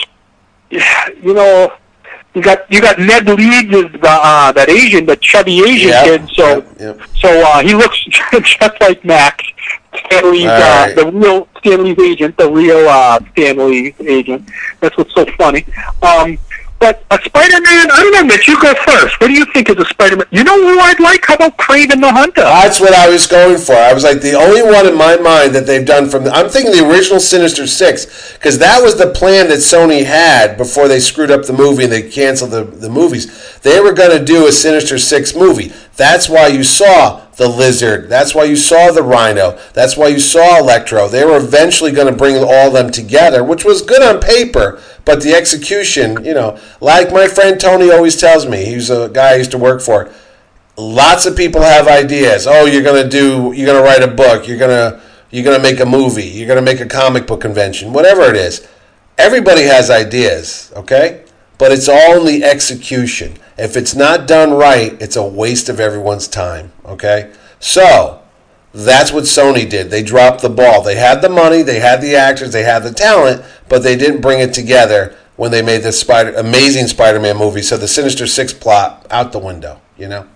you know, you got you got Ned Leeds as the, uh, that Asian, the chubby Asian Yep, kid. So yep, yep. so uh, he looks just like Max. Stanley's All uh, right. the real Stanley's agent, the real uh, Stanley agent. That's what's so funny. Um, but a Spider-Man, I don't know, Mitch, you go first. What do you think is a Spider-Man? You know who I'd like? How about Kraven the Hunter? That's what I was going for. I was like, the only one in my mind that they've done from... The, I'm thinking the original Sinister Six, because that was the plan that Sony had before they screwed up the movie and they canceled the, the movies. They were going to do a Sinister Six movie. That's why you saw the Lizard. That's why you saw the Rhino. That's why you saw Electro. They were eventually going to bring all of them together, which was good on paper, but the execution, you know, like my friend Tony always tells me, he's a guy I used to work for, lots of people have ideas. Oh, you're going to do, you're going to write a book, you're going to, you're going to make a movie, you're going to make a comic book convention, whatever it is. Everybody has ideas, okay? But it's all in the execution. If it's not done right, it's a waste of everyone's time, okay? So, that's what Sony did. They dropped the ball. They had the money, they had the actors, they had the talent, but they didn't bring it together when they made this Spider amazing Spider-Man movie. So the Sinister Six plot out the window, you know?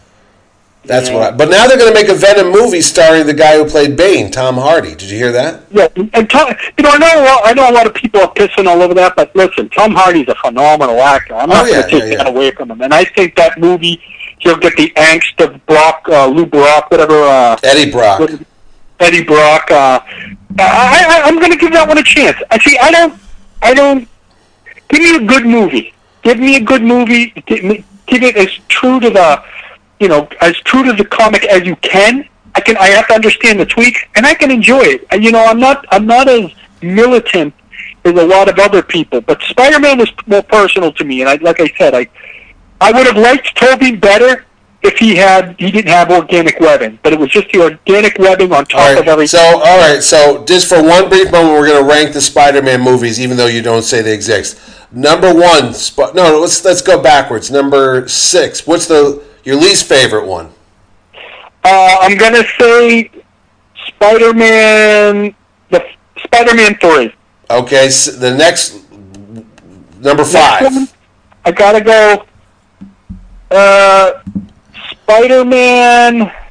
That's Yeah. what I, but now they're going to make a Venom movie starring the guy who played Bane, Tom Hardy. Did you hear that? Yeah, and Tom, you know, I know, a lot, I know a lot of people are pissing all over that, but listen, Tom Hardy's a phenomenal actor. I'm not Oh, yeah, going to take yeah, that yeah. away from him. And I think that movie, he'll get the angst of Brock, uh, Lou Brock, whatever. Uh, Eddie Brock. what- Eddie Brock. Uh, I, I, I'm going to give that one a chance. I see. I don't. I don't. Give me a good movie. Give me a good movie. Give, me, give it as true to the, you know, as true to the comic as you can. I can. I have to understand the tweaks, and I can enjoy it. And, you know, I'm not. I'm not as militant as a lot of other people. But Spider-Man was more personal to me, and I, like I said, I I would have liked Tobey better if he had he didn't have organic webbing, but it was just the organic webbing on top all right, of everything. So, all right, so just for one brief moment, we're going to rank the Spider-Man movies, even though you don't say they exist. Number one, Sp- no, let's let's go backwards. Number six. What's the your least favorite one? Uh, I'm gonna say Spider-Man, the Spider-Man three. Okay, so the next number five. Next one, I gotta go. Uh, Spider-Man.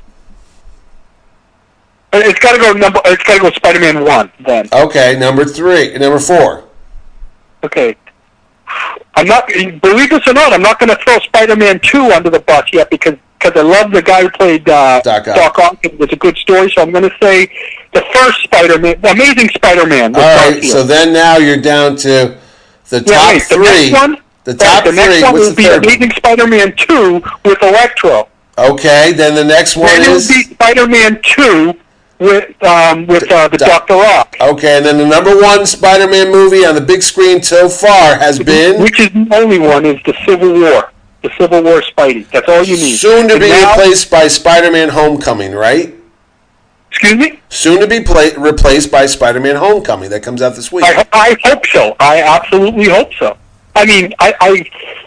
It's gotta go number. It's gotta go Spider-Man one then. Okay, number three, number four. Okay. I'm not. Believe this or not, I'm not gonna throw Spider-Man two under the bus yet because because I love the guy who played uh, Doc Ock. Doc Ock. It was a good story, so I'm gonna say the first Spider-Man, the Amazing Spider-Man. All right, so then now you're down to the yeah, top wait, three. The next one. The top right, the next three. one What's will the be third one? Amazing Spider-Man two with Electro. Okay, then the next one Then it will is be Spider-Man two with um, with uh, the Doc- Doctor Ock. okay, and then the number one Spider-Man movie on the big screen so far has been Which is the only one is the Civil War. The Civil War Spidey. That's all you need. soon to And be now- replaced by Spider-Man Homecoming, right? Excuse me? Soon to be pla- replaced by Spider-Man Homecoming. That comes out this week. I, I hope so. I absolutely hope so. I mean, I I,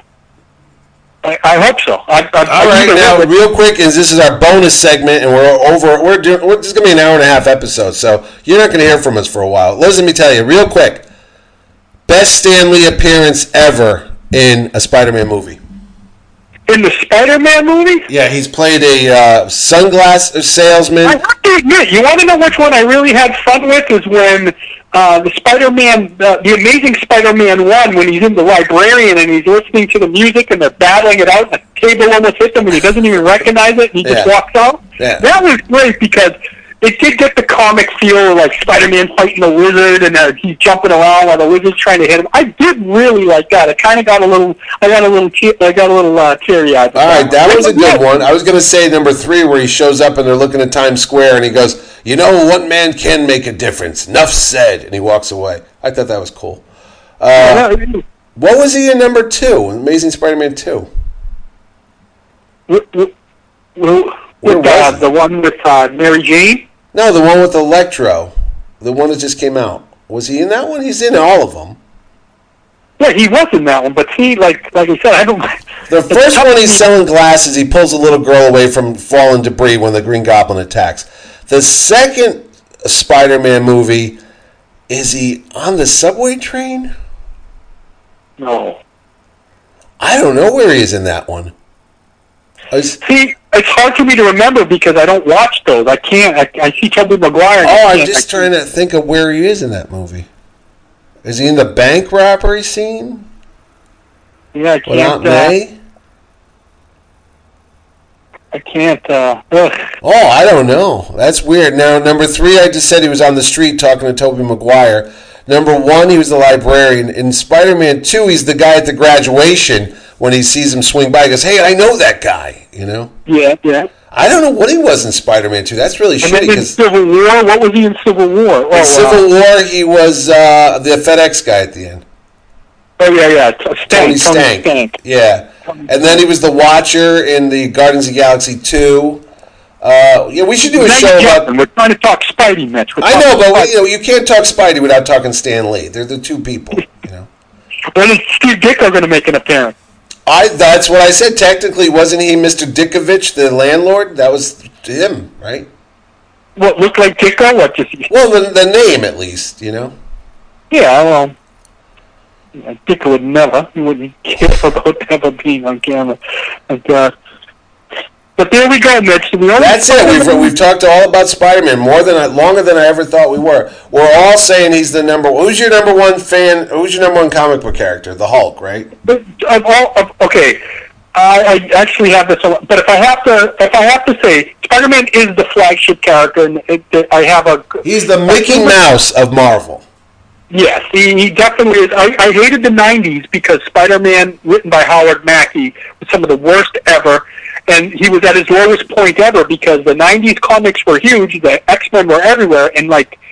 I, I hope so. I, I, All right, now way, real quick, is this is our bonus segment, and we're over. We're doing. We're, this is gonna be an hour and a half episode, so you're not gonna hear from us for a while. Listen, let me tell you, real quick. Best Stan Lee appearance ever in a Spider-Man movie. in the Spider-Man movie? Yeah, he's played a uh, sunglass salesman. I have to admit, you want to know which one I really had fun with is when uh, the Spider-Man, uh, the Amazing Spider-Man one, when he's in the librarian and he's listening to the music and they're battling it out, and the table almost hits him and he doesn't even recognize it and he just Yeah. walks out. Yeah. That was great because it did get the comic feel, like Spider-Man fighting the wizard and uh, he's jumping around while the wizard's trying to hit him. I did really like that. I kind of got a little, I got a little, te- I got a little uh, teary-eyed. All right, that was a good one. I was going to say number three, where he shows up and they're looking at Times Square, and he goes, "You know, one man can make a difference. Enough said," and he walks away. I thought that was cool. Uh, what was he in number two? Amazing Spider-Man two. With, with, Where with uh, was he? the one with uh, Mary Jane? No, the one with Electro, the one that just came out. Was he in that one? He's in all of them. Yeah, he was in that one, but see, like like I said, I don't. The first one, he's selling glasses. He pulls a little girl away from falling debris when the Green Goblin attacks. The second Spider-Man movie, is he on the subway train? No. I don't know where he is in that one. I was- See, it's hard for me to remember because I don't watch those. I can't. I, I see Tobey Maguire. and oh, I I'm can't- just I trying to think of where he is in that movie. Is he in the bank robbery scene Yeah, I with can't. Aunt Uh, May? I can't. Uh, ugh. Oh, I don't know. That's weird. Now, number three, I just said he was on the street talking to Tobey Maguire. Number one, he was the librarian. In Spider-Man two, he's the guy at the graduation when he sees him swing by. He goes, "Hey, I know that guy," you know? Yeah, yeah. I don't know what he was in Spider-Man two. That's really And shitty then in because Civil War, what was he in Civil War? Oh, in Civil uh, War, he was uh, the FedEx guy at the end. oh yeah, yeah. T- Stank, Tony Tony Stank. Stank. Yeah. And then he was the Watcher in the Guardians of the Galaxy two. Uh, yeah, we should do a Now show you're about... jumping. We're trying to talk Spidey, Mitch. We're I know, talking but Spidey. you know, you can't talk Spidey without talking Stan Lee. They're the two people, you know. When is Steve Ditko going to make an appearance? I that's what I said. Technically, wasn't he Mister Dickovich, the landlord? That was him, right? What looked like Ditko? What just? Well, the, the name at least, you know. Yeah, well, yeah, Dick would never. He wouldn't care about ever being on camera. And, uh, but there we go, Mitch. We only That's it. We've we've talked all about Spider-Man more than I, longer than I ever thought we were. We're all saying he's the number. Who's your number one fan? Who's your number one comic book character? The Hulk, right? But of all, of, okay, I, I actually have this. a lot- But if I have to, if I have to say, Spider-Man is the flagship character, and it, it, I have a. He's the Mickey Mouse of Marvel. Yes, he, he definitely is. I, I hated the nineties because Spider-Man, written by Howard Mackey, was some of the worst ever. And he was at his lowest point ever because the nineties comics were huge, the X-Men were everywhere, and like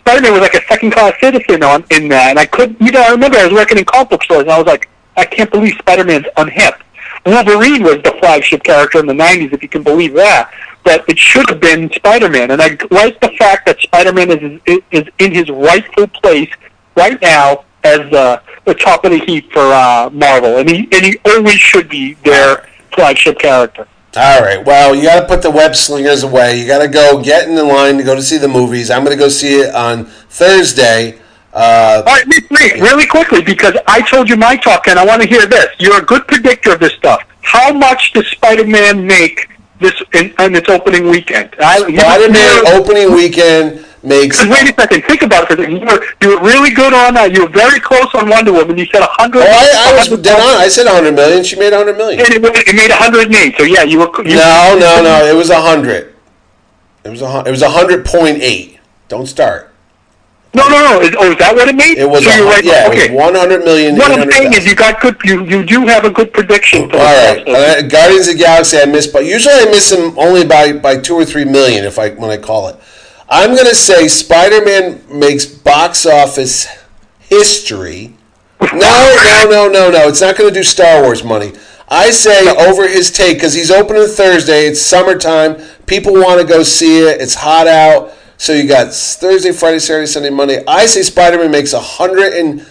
Spider-Man was like a second-class citizen on in that, and I couldn't. You know, I remember I was working in comic book stores, and I was like, I can't believe Spider-Man's unhip. Wolverine was the flagship character in the nineties, if you can believe that. But it should have been Spider-Man, and I like the fact that Spider-Man is is, is in his rightful place right now as uh, the top of the heap for uh, Marvel, and he and he always should be their flagship character. All right. Well, you got to put the web slingers away. You got to go get in the line to go to see the movies. I'm going to go see it on Thursday. Uh, All right, wait, wait, really quickly, because I told you my talk, and I want to hear this. You're a good predictor of this stuff. How much does Spider-Man make this in, in its opening weekend? I, Spider-Man opening weekend makes... Wait a second. Think about it. You were, you were really good on that. You were very close on Wonder Woman. You said one hundred. Oh, I, I was dead on. I said one hundred million. She made one hundred million. And it, it made one hundred eight. So, yeah, you were... You, no, no, no. It was one hundred. It was a, it was one hundred point eight. Don't start. No, no, no. Is, oh, is that what it made? It was, so a, you're right. yeah, okay. It was one hundred million. What I'm saying is you got good... You, you do have a good prediction. For All right. Uh, Guardians of the Galaxy, I miss... But usually I miss them only by, by two or three million if I when I call it. I'm going to say Spider-Man makes box office history. No, no, no, no, no. It's not going to do Star Wars money. I say over his take, because he's opening Thursday. It's summertime. People want to go see it. It's hot out. So you got Thursday, Friday, Saturday, Sunday, Monday. I say Spider-Man makes one hundred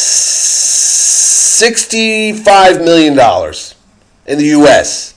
sixty-five million dollars in the U S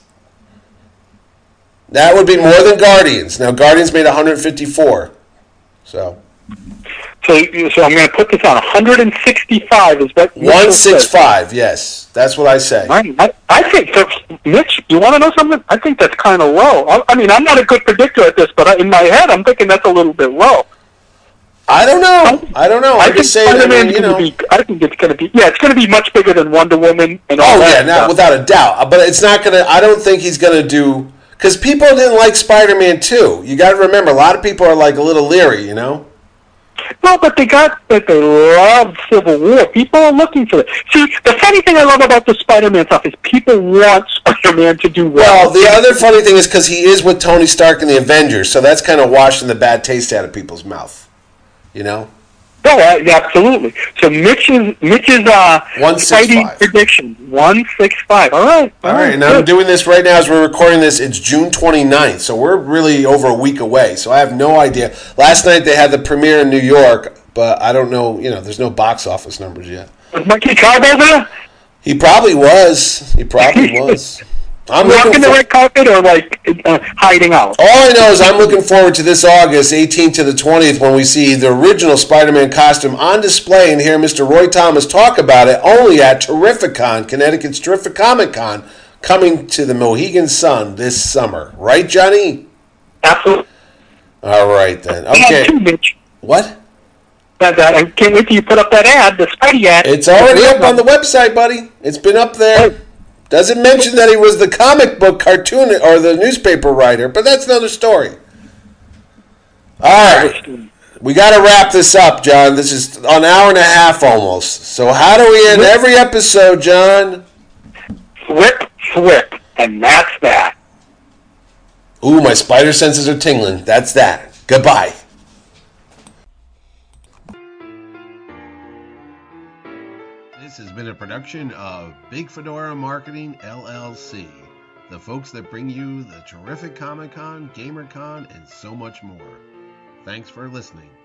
That would be more than Guardians. Now, Guardians made one hundred fifty-four. So, so, so I'm going to put this on one hundred sixty-five. Is what one sixty-five, yes. That's what I say. I, I, I think, so, Mitch, you want to know something? I think that's kind of low. I, I mean, I'm not a good predictor at this, but I, in my head, I'm thinking that's a little bit low. I don't know. I don't know. I I'm think just saying, I mean, you know. Be, I think it's going to be, yeah, it's going to be much bigger than Wonder Woman and all oh, that. Oh, yeah, now, without a doubt. But it's not going to, I don't think he's going to do, because people didn't like Spider-Man two. You got to remember, a lot of people are like a little leery, you know? No, but they got, but they love Civil War. People are looking for it. See, the funny thing I love about the Spider-Man stuff is people want Spider-Man to do well. Well, the other funny thing is because he is with Tony Stark in the Avengers, so that's kind of washing the bad taste out of people's mouth, you know? No, uh, absolutely. So Mitch's Mitch's uh, one six five prediction one six five. All right, all, all right. right. And I'm doing this right now as we're recording this. It's June twenty-ninth, so we're really over a week away. So I have no idea. Last night they had the premiere in New York, but I don't know. You know, there's no box office numbers yet. Was Mikey Carbo there? He probably was. He probably was. I'm walking the red carpet or like uh, hiding out? All I know is I'm looking forward to this August eighteenth to the twentieth when we see the original Spider-Man costume on display and hear Mister Roy Thomas talk about it only at Terrificon, Connecticut's Terrific Comic Con, coming to the Mohegan Sun this summer. Right, Johnny? Absolutely. All right, then. Okay. Too, Mitch. What? That, that, I can't wait till you put up that ad, the Spidey ad. It's already up on the website, buddy. It's been up there. Doesn't mention that he was the comic book cartoon or the newspaper writer, but that's another story. All right. We got to wrap this up, John. This is an hour and a half almost. So how do we end every episode, John? Flip, flip, and that's that. Ooh, my spider senses are tingling. That's that. Goodbye. This has been a production of Big Fedora Marketing, L L C. The folks that bring you the terrific Comic-Con, GamerCon, and so much more. Thanks for listening.